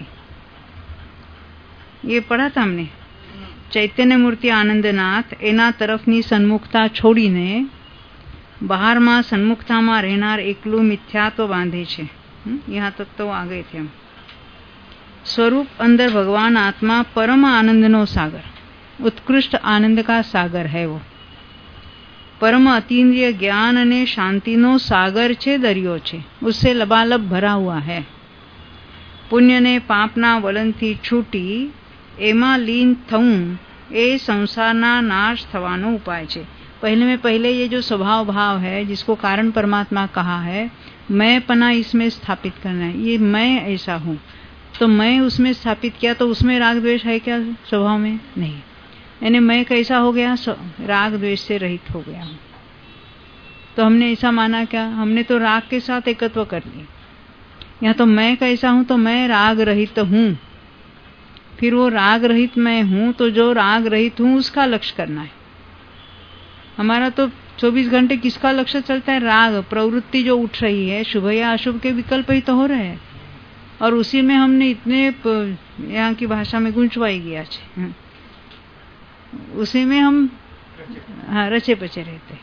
ये पढ़ा था हमने। ચૈતન્ય મૂર્તિ આનંદનાથ એના તરફની સન્મુખતા છોડીને બહારમાં સન્મુખતામાં રહેનાર એકલું મિથ્યાત્વ બાંધે છે। यहाँ तक तो आ गए थे हम। स्वरूप अंदर भगवान आत्मा परम आनंदनो सागर, उत्कृष्ट आनंद का सागर है। वो परम अतीन्द्रिय ज्ञान અને શાંતિનો સાગર છે, દરિયો છે, उससे लबालब भरा हुआ है। पुण्य ने पापना वलनથી छूटी एमा लीन थऊं ए संसारना नाश थवानो उपाय છે। पहले में पहले ये जो स्वभाव भाव है जिसको कारण परमात्मा कहा है, मैं पना इसमें स्थापित करना है। ये मैं ऐसा हूँ, तो मैं उसमें स्थापित किया, तो उसमें राग द्वेष है क्या स्वभाव में? नहीं। यानी मैं कैसा हो गया? राग द्वेष से रहित हो गया हूँ। तो हमने ऐसा माना क्या? हमने तो राग के साथ एकत्व कर लिया। यहाँ तो मैं कैसा हूँ, तो मैं राग रहित हूँ। फिर वो राग रहित मैं हूँ, तो जो राग रहित हूँ उसका लक्ष्य करना है। हमारा तो 24 घंटे किसका लक्ष्य चलता है? राग प्रवृत्ति जो उठ रही है, शुभ या अशुभ के विकल्प ही तो हो रहे हैं, और उसी में हमने इतने यहाँ की भाषा में गुंचवाई गया है, उसी में हम रचे पचे रहते।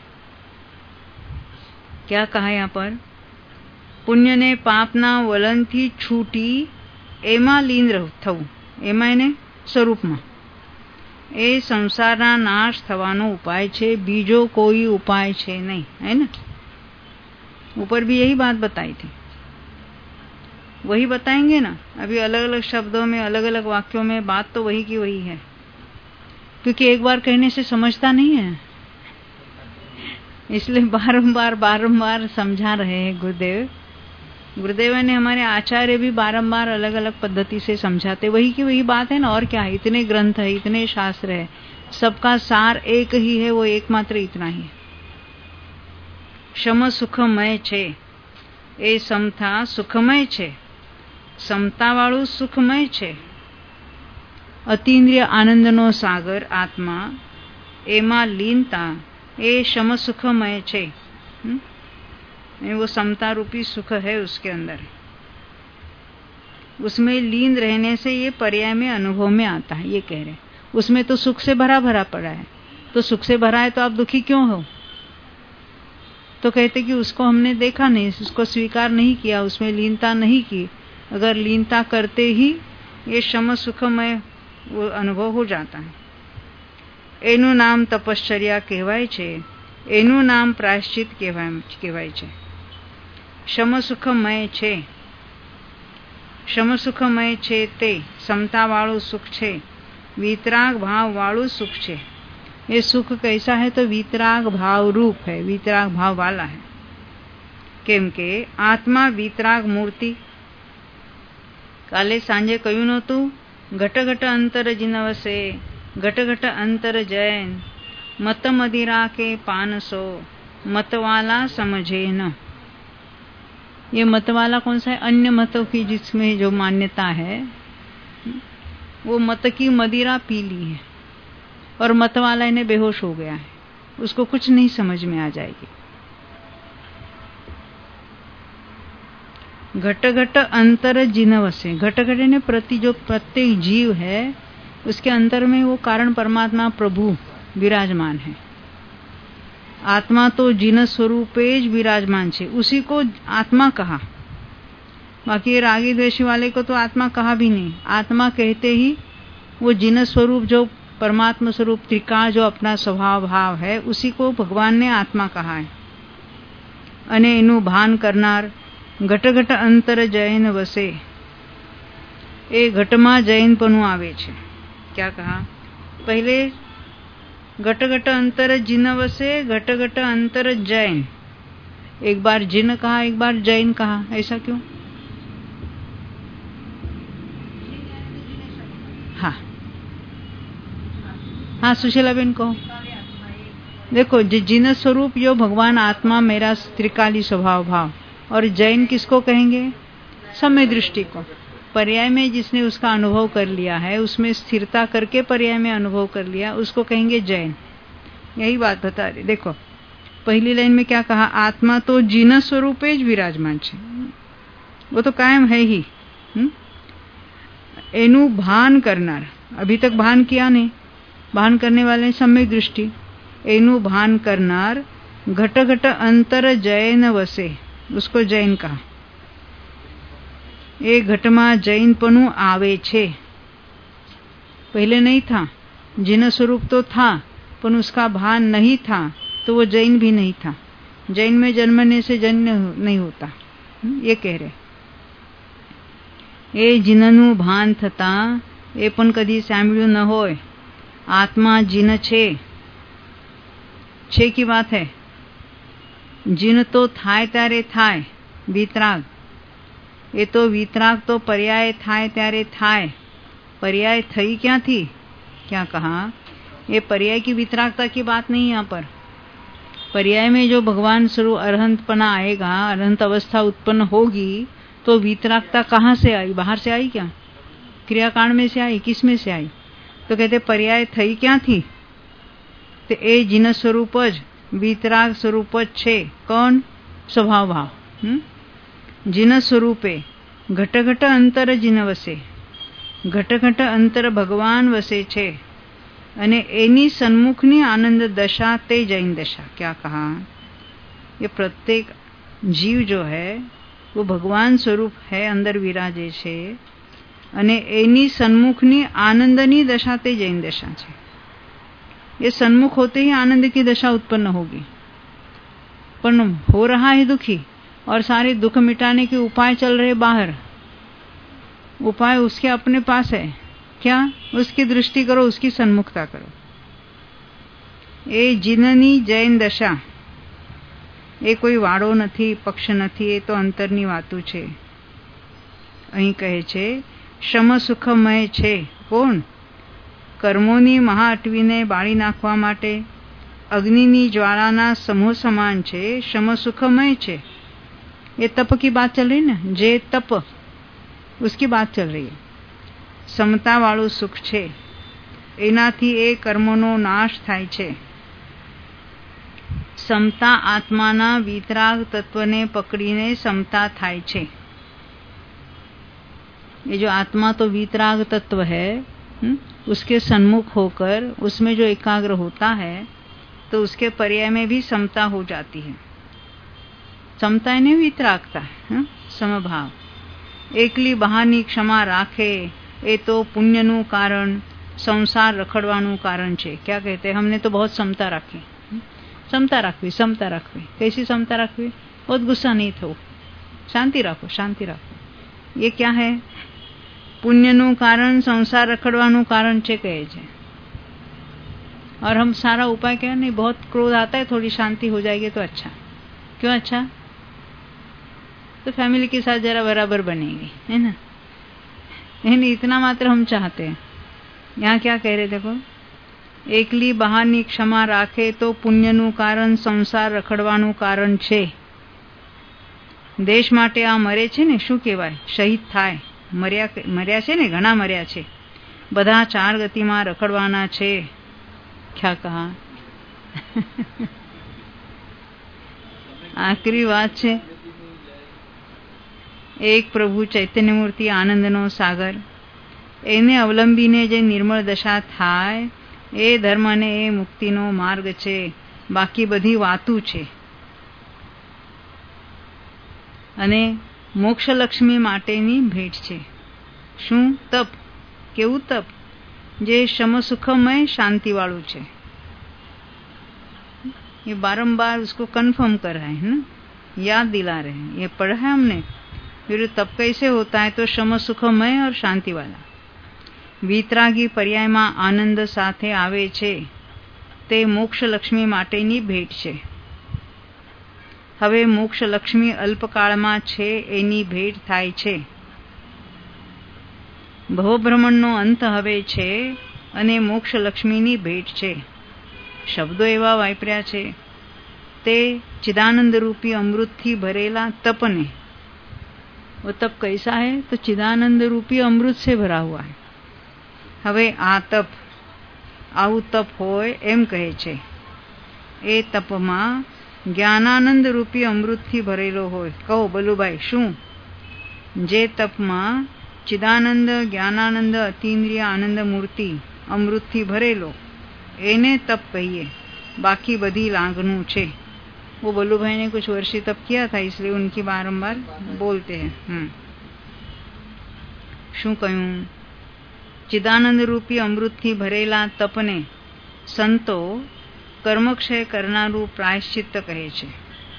क्या कहा यहाँ पर? पुण्य ने पापना वलनથી છૂટી એમાં લીન થવું, એમાં એને સ્વરૂપમાં એ સંસારના નાશ થવાનો ઉપાય છે, બીજો કોઈ ઉપાય છે नहीं, है ना? ऊपर भी यही बात बताई थी, वही बताएंगे ना। अभी अलग अलग शब्दों में, अलग अलग वाक्यों में बात तो वही की वही है, क्योंकि एक बार कहने से समझता नहीं है, इसलिए बारंबार समझा रहे हैं गुरुदेव गुरुदेव ने हमारे आचार्य भी बारंबार अलग अलग पद्धति से समझाते, वही की वही बात है ना, और क्या है। इतने ग्रंथ है, इतने शास्त्र है, सबका सार एक ही है, वो एकमात्र इतना ही है। क्षम सुखमय छे, ए समता सुखमय छे, समता वाळું सुखमय छे। अतीन्द्रिय आनंदनो सागर आत्मा, एमा लीनता ए शम सुखमय छे। वो समता रूपी सुख है उसके अंदर, उसमें लीन रहने से ये पर्याय में अनुभव में आता है। ये कह रहे हैं उसमें तो सुख से भरा भरा पड़ा है, तो सुख से भरा है तो आप दुखी क्यों हो? तो कहते कि उसको हमने देखा नहीं, उसको स्वीकार नहीं किया, उसमें लीनता नहीं की। अगर लीनता करते ही ये शम सुखमय वो अनुभव हो जाता है। एनु नाम तपश्चर्या कहेवाय छे, एनु नाम प्रायश्चित कहेवाय छे। शम सुखमय छे, शम सुखमय छे ते समता वाळું सुख छे, वितराग भाव वाळું सुख छे। ये सुख कैसा है? तो वितराग भाव रूप है, वितराग भाव वाला है। केम के आत्मा वितराग मूर्ति। काले सांजे कह्યું नહોતું, घट घट अंतर जिनवसे, घट घट अंतर जैन, मत मदिरा के 500, मतवाला समझे न। ये मतवाला कौन सा है? अन्य मतों की जिसमें जो मान्यता है, वो मत की मदिरा पी ली है और मतवाला इन्हें बेहोश हो गया है, उसको कुछ नहीं समझ में आ जाएगी। घट घट अंतर जिनवसे, घट घट ने प्रति जो प्रत्येक जीव है उसके अंतर में वो कारण परमात्मा प्रभु विराजमान है। आत्मा तो जिन स्वरूपे ज विराजमान छे, उसी को आत्मा कहा। बाकी रागी द्वेषी वाले को तो आत्मा कहा भी नहीं। आत्मा कहते ही वो जिन स्वरूप जो परमात्मा स्वरूप त्रिकाल जो अपना स्वभाव भाव है, उसी को भगवान ने आत्मा कहा है। अने एनु भान करनार घट घट अंतर जैन वसे, ए घटमा जैनपणું आवे छे। क्या कहा? पहले घट घट अंतर जिन वसे, घट घट अंतर जैन। एक बार जिन कहा, एक बार जैन कहा, ऐसा क्यों? हाँ सुशीला बेन को देखो, जिन स्वरूप यो भगवान आत्मा मेरा त्रिकाली स्वभाव भाव, और जैन किसको कहेंगे? समय दृष्टि को। पर्याय में जिसने उसका अनुभव कर लिया है, उसमें स्थिरता करके पर्याय में अनुभव कर लिया, उसको कहेंगे जैन। यही बात बता रही। देखो पहली लाइन में क्या कहा? आत्मा तो जिन स्वरूपे ज विराजमान छे, वो तो कायम है ही। एनु भान करनार, अभी तक भान किया नहीं, भान करने वाले सम्यक दृष्टि। एनु भान करनार घट घट अंतर जैन वसे, उसको जैन कहा। ए घटमा जैनपणું आवे छे। पहले नहीं था, जिन स्वरूप तो था पर उसका भान नहीं था, तो वो जैन भी नहीं था। जैन में जन्मने से जैन नहीं होता, ये कह रहे। ए जिननु भान थता ए पण कदी सांभळ्યું न होय। आत्मा जिन छे, छे की बात है। जिन तो थाय त्यारे थाय, वितराग। ये तो वितराग तो पर्याय थाय त्यारे थाय। पर्याय थई क्या थी? क्या कहा? ये पर्याय की वितरागता की बात नहीं। यहाँ पर पर्याय में जो भगवान स्वरूप अरहंतपना आएगा, अरहंत अवस्था उत्पन्न होगी, तो वितरागता कहाँ से आई? बाहर से आई क्या? क्रियाकांड में से आई? किस में से आई? तो कहते पर्याय थई क्या थी? तो ए जिन स्वरूपज वितराग स्वरूपज छे। कौन? स्वभाव भाव। जिन स्वरूपे घट घट अंतर जिन वसे, घट घट अंतर भगवान वसे छे, अने एनी सन्मुखनी आनंद दशा ते जैन दशा। क्या कहा? ये प्रत्येक जीव जो है वो भगवान स्वरूप है, अंदर विराजे छे, अने एनी सन्मुखनी आनंदनी दशा ते जैन दशा छे। ये सन्मुख होते ही आनंद की दशा उत्पन्न होगी। पर हो रहा है दुखी, और सारे दुख मिटाने के उपाय चल रहे बाहर। उपाय उसके अपने पास है। क्या? उसकी दृष्टि करो, उसकी सन्मुखता करो। ए जिननी जैन दशा, એ કોઈ વાળો નથી, પક્ષ નથી, એ તો અંતરની વાતું છે. અહીં કહે છે શમ સુખમય છે. કોણ? કર્મોની મહાઅટવીને બાળી નાખવા માટે અગ્નિની જ્વાળાના સમૂહ સમાન છે. શમ સુખમય છે. ये तप की बात चल रही ना, जे तप उसकी बात चल रही है. समता वाળું સુખ છે, એનાથી એ કર્મોનો નાશ થાય છે. समता आत्माना वितराग तत्वने पकड़ीने समता થાય છે. ये जो आत्मा तो वितराग तत्व है, उसके सन्मुख होकर उसमें जो एकाग्र होता है तो उसके पर्याय में भी समता हो जाती है. समता ने वितरागता है, समभाव. एकली बहानी क्षमा राखे એ તો પુણ્યનું કારણ, સંસાર રખડવાનું કારણ છે. क्या कहते हैं? हमने तो बहुत समता રાખી. समता રાખવી, समता રાખવી. कैसी समता રાખવી? बहुत गुस्सा नहीं થવું, શાંતિ રાખો, શાંતિ રાખો. ये क्या है? पुण्यનું कारण, संसार रखड़वाનું कारण છે કહે છે. और हम सारा उपाय क्या, नहीं बहुत क्रोध आता है, थोड़ी शांति हो जाएगी तो अच्छा. क्यों अच्छा? तो फैमिली के साथ जरा बराबर बनेगी, है ना. नहीं, इतना मात्र हम चाहते हैं. यहाँ क्या कह रहे देखो, एकली બહારની ક્ષમા રાખે તો પુણ્યનું કારણ, સંસાર રખડવાનું કારણ છે. દેશ માટે આ મરે છે ને, શું કહેવાય? શહીદ થાય. મર્યા છે ને, ઘણા મર્યા છે. બધા 4 ગતિમાં રખડવાના છે. क्या कहा? આખરી વાત છે. એક પ્રભુ ચૈતન્ય મૂર્તિ, આનંદનો સાગર, એને અવલંબીને જે નિર્મળ દશા થાય એ ધર્મ અને એ મુક્તિનો માર્ગ છે. બાકી બધી વાતું છે. અને મોક્ષલક્ષ્મી માટેની ભેટ છે. શું? તપ. કેવું તપ? જે સમસુખમય શાंतिवाળું છે. ये बारंबार उसको कंफर्म कर रहे हैं ना, याद दिला रहे हैं. ये पढ़ा है हमने. फिर तप कैसे होता है? तो शम सुखमय और शांति वाला. વિતરાગી પર્યાયમાં આનંદ સાથે આવે છે. તે મોક્ષલક્ષ્મી માટેની ભેટ છે. હવે મોક્ષલક્ષ્મી અલ્પકાળમાં છે, એની ભેટ થાય છે. ભવભ્રમણનો અંત હવે છે અને મોક્ષલક્ષ્મીની ભેટ છે. શબ્દો એવા વાપર્યા છે. તે चिदानंद रूपी अमृतથી ભરેલા તપને. वो तप कैसा है? तो चिदानंद रूपी अमृत से भरा हुआ है. હવે આ તપ, આવું તપ હોય એમ કહે છે. એ તપમાં જ્ઞાનાનંદ રૂપી અમૃતથી ભરેલો હોય. કહો બલુભાઈ, શું? જે તપમાં चिदानंद, ज्ञानानंद, अतीन्द्रिय आनंद मूर्ति अमृतથી ભરેલો, એને તપ કહીએ. बाकी बधी लांगनू छे. वो बल्लू भाई ने कुछ वर्षी तप किया था, इसलिए उनकी बारंबार बोलते हैं. શું કહ્યું? चिदानंद रूपी अमृतથી ભરેલા તપને સંતો કર્મક્ષય કરનારું પ્રાયશ્ચિત્ત કહે છે.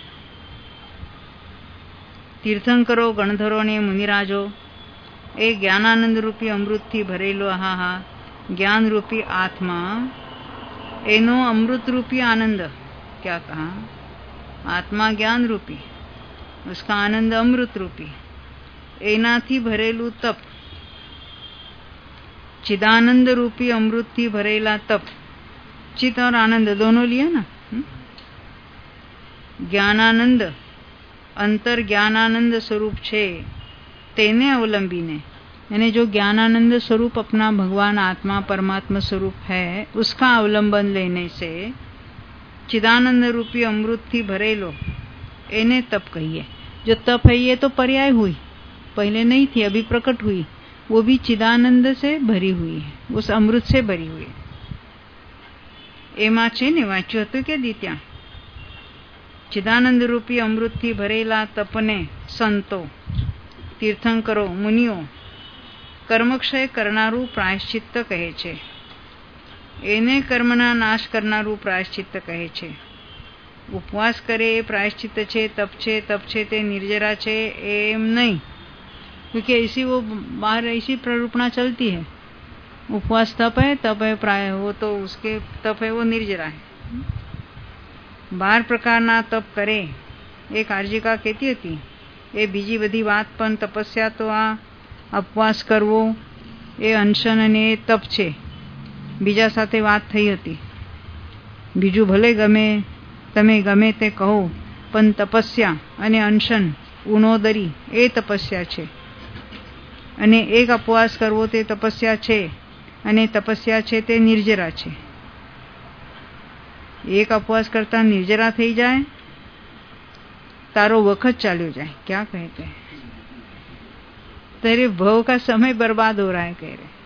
તીર્થંકરો, ગણધરો ને મુનિરાજો એ જ્ઞાનાનંદ રૂપી અમૃતથી ભરેલો ज्ञान रूपी आत्मा, एनो अमृत रूपी आनंद. क्या कहा? आत्मा ज्ञान रूपी, उसका आनंद अमृत रूपी. एनाथी भरेलू तप, चिदानंद रूपी अमृत थी भरेला तप. चित और आनंद दोनों लिया ना. ज्ञानानंद अंतर ज्ञानानंद स्वरूप छे, तेने अवलंबीने, यानी जो ज्ञानानंद स्वरूप अपना भगवान आत्मा परमात्मा स्वरूप है, उसका अवलंबन लेने से चिदानंद रूपी अमृत थी भरेलो, एने तप कहिए. जो तप है ये तो पर्याय हुई, पहले नहीं थी, अभी प्रकट हुई. वो भी चिदानंद से भरी हुई है, उस अमृत से भरी हुई है. एमा छे ने वाच्યું હતું કે દીત્યા? चिदानंद रूपी अमृत थी भरेला तपने संतो, तीर्थंकरो, मुनिओ કર્મક્ષય કરનારું પ્રાયશ્ચિત્ત કહે છે. એને કર્મના નાશ કરનારું પ્રાયશ્ચિત્ત કહે છે. ઉપવાસ કરે એ પ્રાયશ્ચિત્ત છે, તપ છે તે નિર્જરા છે એમ નહીં. क्योंकि ऐसी वो बाहर ऐसी प्ररूपणा चलती है. उपवास तप है प्राय, वो तो उसके तप है वो निर्जरा है. 12 પ્રકારના તપ કરે એક આર્જિકા કહેતી હતી એ બીજી બધી વાત, પણ તપસ્યા તો આ ઉપવાસ કરવો એ અનશન અને એ તપ છે. બીજા સાથે વાત થઈ હતી. બીજું ભલે તમે ગમે તે કહો, પણ તપસ્યા અને અનશન ઉણોદરી એ તપસ્યા છે, અને એક ઉપવાસ કરવો તે તપસ્યા છે, અને તપસ્યા છે તે નિર્જરા છે. એક ઉપવાસ કરતા નિર્જરા થઈ જાય, तारो वक्त चालू जाए. क्या कहते हैं, तेरे भव का समय बर्बाद हो रहा है कह रहे.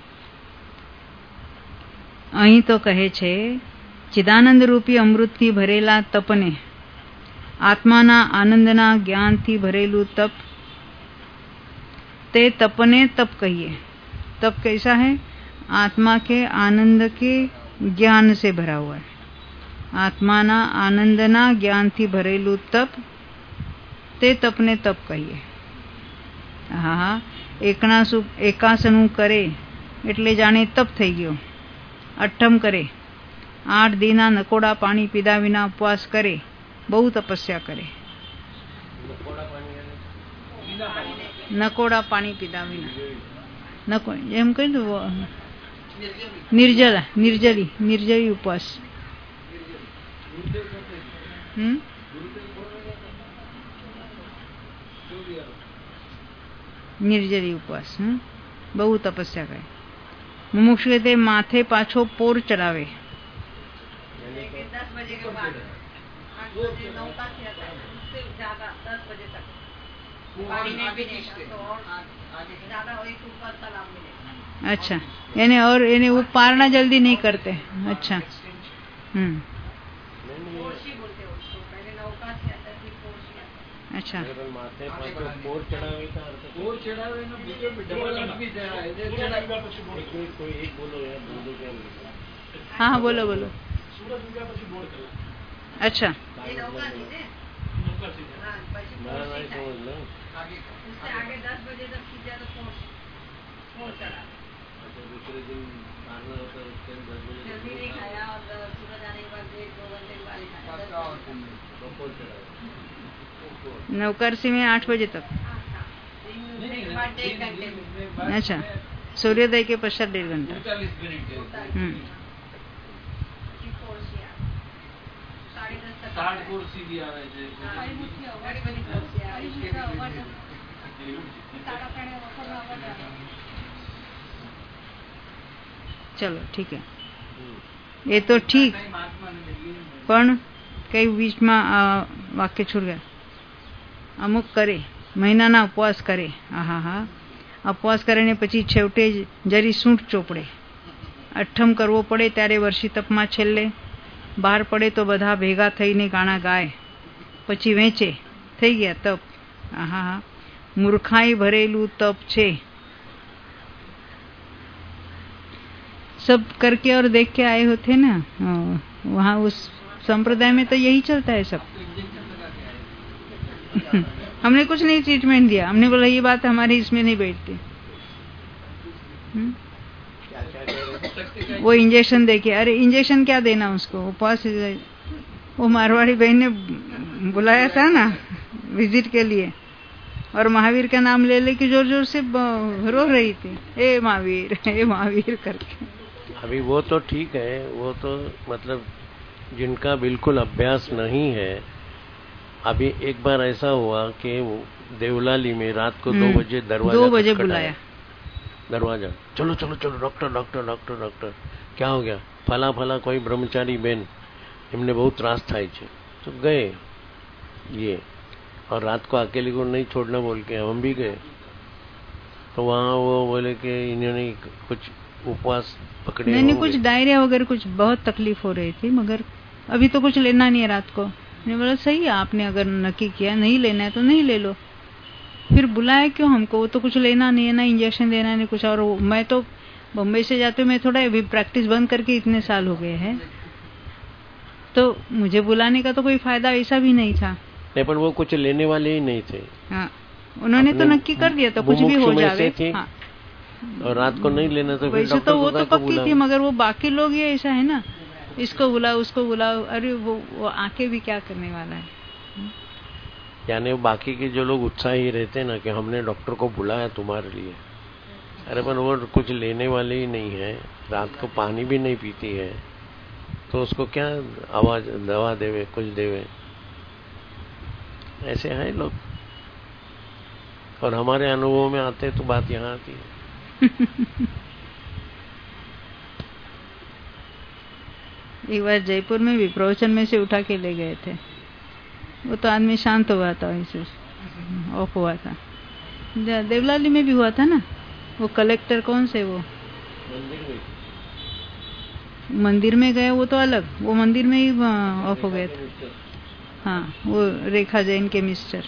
અહીં તો કહે છે ચિદાનંદ રૂપી અમૃતથી ભરેલા તપને, આત્માના આનંદના જ્ઞાનથી ભરેલું તપ, તે તપને તપ कहिए. तप कैसा है? आत्मा के आनंद के ज्ञान से भरा हुआ है. आत्माना आनंदना ज्ञानથી ભરેલું તપ, તે તપને તપ કહીએ. હા, એકાસનું કરે એટલે જાણે તપ થઈ ગયો. અઠ્ઠમ કરે, 8 દીના નકોડા પાણી પીધા વિના ઉપવાસ કરે, બહુ તપસ્યા કરે. નકોડા પાણી પીધા વિના, એમ કહ્યું નિર્જલી ઉપવાસ. નિર્જરી ઉપવાસ, બહુ તપસ્યા કરે. મુમુક્ષુ તે માથે પાછો પોર ચડાવે. अच्छा, यानी और यानी वो पारना जल्दी नहीं करते. अच्छा, अच्छा. हाँ बोलो बोलो. अच्छा, आगे 10 बजे तक खींचा तो फोन चढ़ा. जल्दी नहीं खाया और सूरज आने के बाद 1-2 घंटे के बाद खाया. नवकरसी में 8 बजे तक. अच्छा, सूर्योदय के पश्चात 1.5 घंटा. चलो ठीक है, ये तो ठीक, પણ કઈ બીચમાં વાક્ય છૂટ ગયા. અમુક કરે, મહિનાના ઉપવાસ કરે. હા, ઉપવાસ કરીને પછી છેવટે જરી સૂંઠ ચોપડે. અઠ્ઠમ કરવો પડે ત્યારે વર્ષી તપમાં છેલ્લે બહાર પડે તો બધા ભેગા થઈને ગાણા ગાય, પછી વેચે. થઈ ગયા તપ. હા, મૂર્ખાઈ ભરેલું તપ છે. सब करके और देख के आए होते ना वहाँ, उस संप्रदाय में तो यही चलता है सब. हमने कुछ नहीं ट्रीटमेंट दिया, हमने बोला ये बात हमारी इसमें नहीं बैठती. वो इंजेक्शन देके, अरे इंजेक्शन क्या देना उसको, उपवास. वो मारवाड़ी बहन ने बुलाया था ना विजिट के लिए, और महावीर का नाम ले लेके जोर जोर से रो रही थी, ए महावीर करके. अभी वो तो ठीक है, वो तो मतलब जिनका बिल्कुल अभ्यास नहीं है. अभी एक बार ऐसा हुआ कि देवलाली में रात को 2 बजे दरवाजा बुलाया. दरवाजा, चलो चलो चलो, डॉक्टर. क्या हो गया? फला कोई ब्रह्मचारी बेन, इमने बहुत त्रास થાય છે. तो गए ये, और रात को अकेले को नहीं छोड़ना बोल के हम भी गए. तो वहाँ वो बोले कि इन्होंने कुछ उपवास पकड़े. नहीं, कुछ डायरिया वगैरह कुछ बहुत तकलीफ हो रही थी, मगर अभी तो कुछ लेना नहीं है रात को. मैंने बोला सही है, आपने अगर नक्की किया नहीं लेना है तो नहीं ले लो. फिर बुलाया क्यों हमको? वो तो कुछ लेना नहीं है ना, इंजेक्शन देना नहीं कुछ. और मैं तो बम्बई से जाते हुए मैं थोड़ा अभी प्रैक्टिस बंद करके इतने साल हो गए हैं, तो मुझे बुलाने का तो कोई फायदा ऐसा भी नहीं था. नहीं, पर वो कुछ लेने वाले ही नहीं थे. हाँ, उन्होंने तो नक्की कर दिया था कुछ भी हो जावे. हाँ, और रात को नहीं लेना तो वैसे तो वो तो पक्की थी, मगर वो बाकी लोग ये ऐसा है ना, इसको बुलाओ उसको बुलाओ. अरे वो आके भी क्या करने वाला है. यानी बाकी के जो लोग उत्साही रहते हैं ना कि हमने डॉक्टर को बुलाया तुम्हारे लिए, अरे पर वो कुछ लेने वाले ही नहीं है, रात को पानी भी नहीं पीती है, तो उसको क्या आवाज दवा देवे, कुछ देवे। ऐसे हैं लोग, और हमारे अनुभव में आते तो बात यहाँ आती है। एक बार जयपुर में भी प्रवचन में से उठा के ले गए थे, वो तो आदमी शांत हुआ था, वैसे ऑफ हुआ था। देवलाली में भी हुआ था ना, वो कलेक्टर कौन से, वो मंदिर में गए, वो तो अलग, वो मंदिर में ही ऑफ हो गए थे। हाँ, वो रेखा जैन के मिस्टर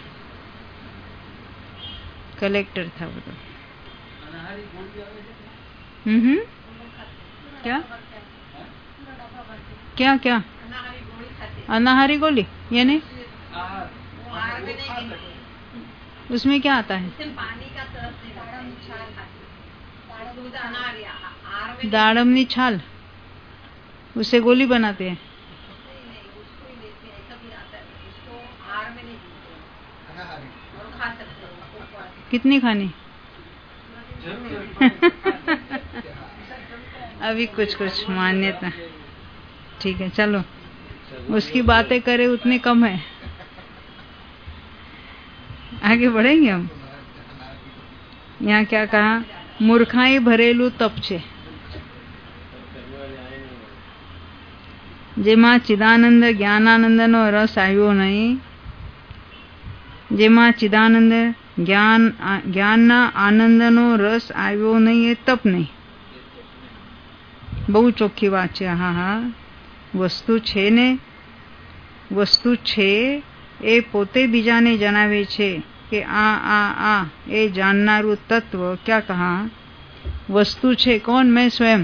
कलेक्टर था वो तो। क्या क्या क्या अनाहारी गोली, यानी उसमें क्या आता है? दाड़मनी छाल, उससे गोली बनाते हैं। कितनी खानी? अभी कुछ कुछ मान्यता, ठीक है चलो, उसकी बातें करें उतनी कम है, आगे बढ़ेंगे हम। यहाँ क्या कहा? मूर्खाई भरेलू तप छे, जेमा चिदानंद ज्ञानानंदनो रस આવ્યો नहीं, जेमा चिदानंद જ્ઞાનના આનંદનો રસ આવ્યો નહીં, એ તપ નહીં। બહુ ચોખ્ખી વાત છે। હા હા, વસ્તુ છે ને, વસ્તુ છે એ પોતે બીજાને જણાવે છે કે આ એ જાણનારું તત્વ। क्या कहा? વસ્તુ છે कौन? मैं स्वयं।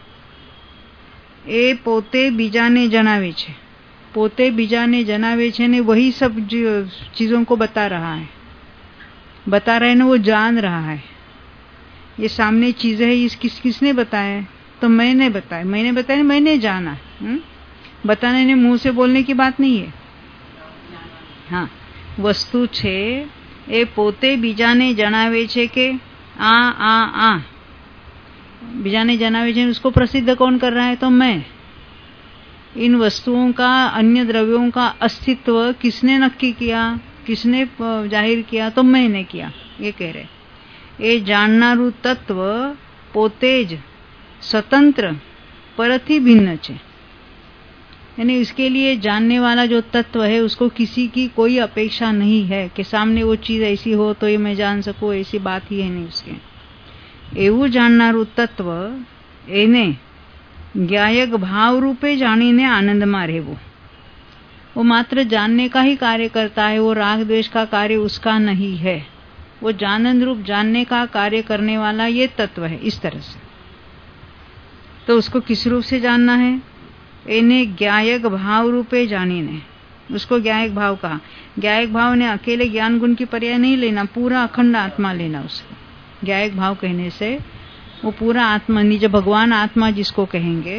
એ પોતે બીજાને જણાવે છે, પોતે બીજાને જણાવે છે ને वही सब चीजों को बता रहा है, बता रहे ना, वो जान रहा है। ये सामने चीजें है, इस किसने बताया? तो मैंने बताया, मैंने बताया, मैंने जाना। बताने ने मुंह से बोलने की बात नहीं है। हाँ, वस्तु छे ए पोते बीजाने जणावे छे के आ बीजाने जणावे छे। उसको प्रसिद्ध कौन कर रहा है? तो मैं। इन वस्तुओं का, अन्य द्रव्यों का अस्तित्व किसने नक्की किया, किसने जाहिर किया? तो मैंने किया, ये कह रहे। ये जाननारू तत्व पोते ज स्वतंत्र परथी भिन्न छे, यानी इसके लिए जानने वाला जो तत्व है उसको किसी की कोई अपेक्षा नहीं है कि सामने वो चीज ऐसी हो तो ये मैं जान सकूं, ऐसी बात ही है नहीं उसके। एवं जाननारू तत्व एने ज्ञायक भाव रूपे जानीने आनंद में रहेवो। वो मात्र जानने का ही कार्य करता है, वो राग द्वेष का कार्य उसका नहीं है। वो जानंद रूप जानने का कार्य करने वाला ये तत्व है। इस तरह से तो उसको किस रूप से जानना है? इन्हें ज्ञायक भाव रूपे जानीने, उसको ज्ञायक भाव कहा। ज्ञायक भाव ने अकेले ज्ञान गुण की पर्याय नहीं लेना, पूरा अखंड आत्मा लेना। उसको ज्ञायक भाव कहने से वो पूरा आत्मा, निज भगवान आत्मा जिसको कहेंगे,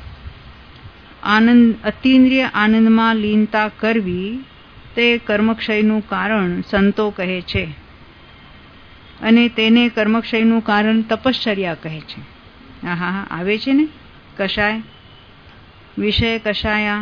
आनंद अतीन्द्रिय आनंद में लीनता करवी ते कर्मक्षयનું કારણ સંતો કહે છે, અને તેને કર્મક્ષયનું કારણ તપશ્ચર્યા કહે છે। હા, આવે છે ને કશાય, વિષય કશાયા।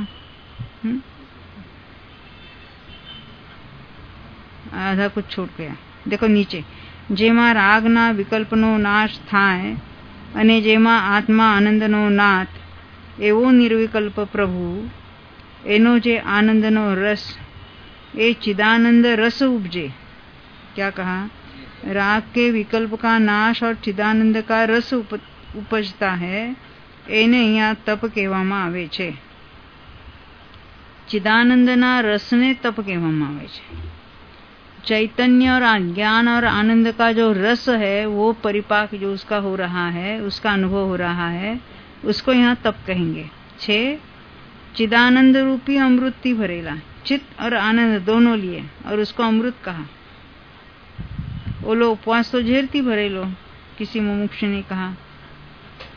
आधा कुछ छूट गया। देखो नीचे, जेमा रागना विकल्पनो नाश थाय अने जेमा आत्मा आनंदनो नाथ, एवो निर्विकल्प प्रभु, एनो जे आनंदनो रस ए चिदानंद रस उपजे। क्या कहा? राग के विकल्प का नाश और चिदानंद का रस उपजता है, एने अहींया तप कहेवामां आवे छे। चिदानंदना रसने तप कहेवामां आवे छे। चैतन्य और ज्ञान और आनंद का जो रस है, वो परिपाक जो उसका हो रहा है, उसका अनुभव हो रहा है, उसको यहाँ तप कहेंगे। 6 चिदानंद रूपी अमृति भरेला, चित्त और आनंद दोनों लिए, और उसको अमृत कहा। वो लो उपवास तो झेरती भरेलो, किसी मुमुक्षु ने कहा।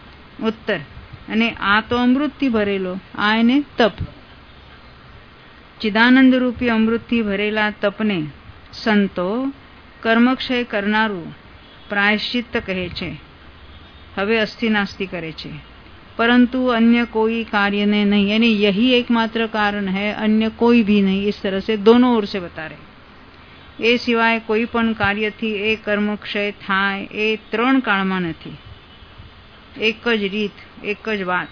उत्तर, अने आ तो अमृति भरेलो, आ एने तप। ચિદાનંદ રૂપી અમૃતથી ભરેલા તપને સંતો કર્મક્ષય કરનારું પ્રાયશ્ચિત્ત કહે છે. હવે અસ્થિ નાસ્તિ કરે છે, परंतु अन्य कोई कार्य ने नहीं, यानी यही एकमात्र कारण है, अन्य कोई भी नहीं. इस तरह से दोनों ओर से बता रहे. એ સિવાય કોઈ પણ કાર્યથી એ કર્મ ક્ષય થાય એ ત્રણ કાળમાં નથી. એક જ રીત, એક જ વાત.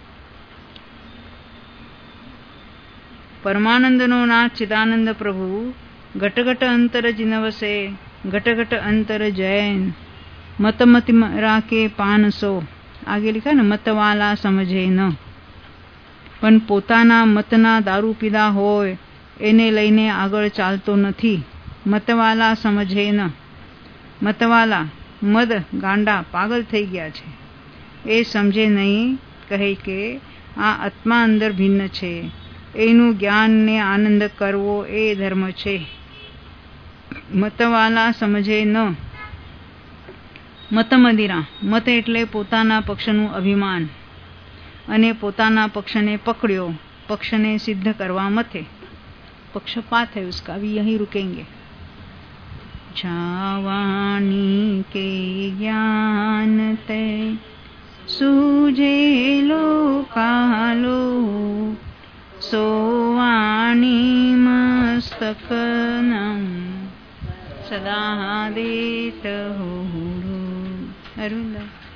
પરમાનંદનો નાથ ચિદાનંદ પ્રભુ ઘટઘટ અંતર જીનવસે ઘટઘટ અંતર જૈન મત મત રાકે 500. आगे लिखा ने मतवाला समझे न, पण પોતાના મતના દારૂ પીધા હોય એને લઈને આગળ ચાલતો નથી. मतवाला समझे न, मतवाला મદ ગાંડા પાગલ થઈ ગયા છે એ સમજે નહીં. કહે કે આ આત્મા અંદર ભિન્ન છે, એનું જ્ઞાન ને આનંદ કરવો એ ધર્મ છે. मतवाला समझे न. મત મદિરા, મત એટલે પોતાના પક્ષનું અભિમાન અને પોતાના પક્ષને પકડ્યો, પક્ષને સિદ્ધ કરવા મથે. पक्षपात है उसका, अभी यहीं रुकेंगे. जावानी के ज्ञान ते सूझे लो कालो सोवाणी मस्तकनम सदा देत हो. अरुण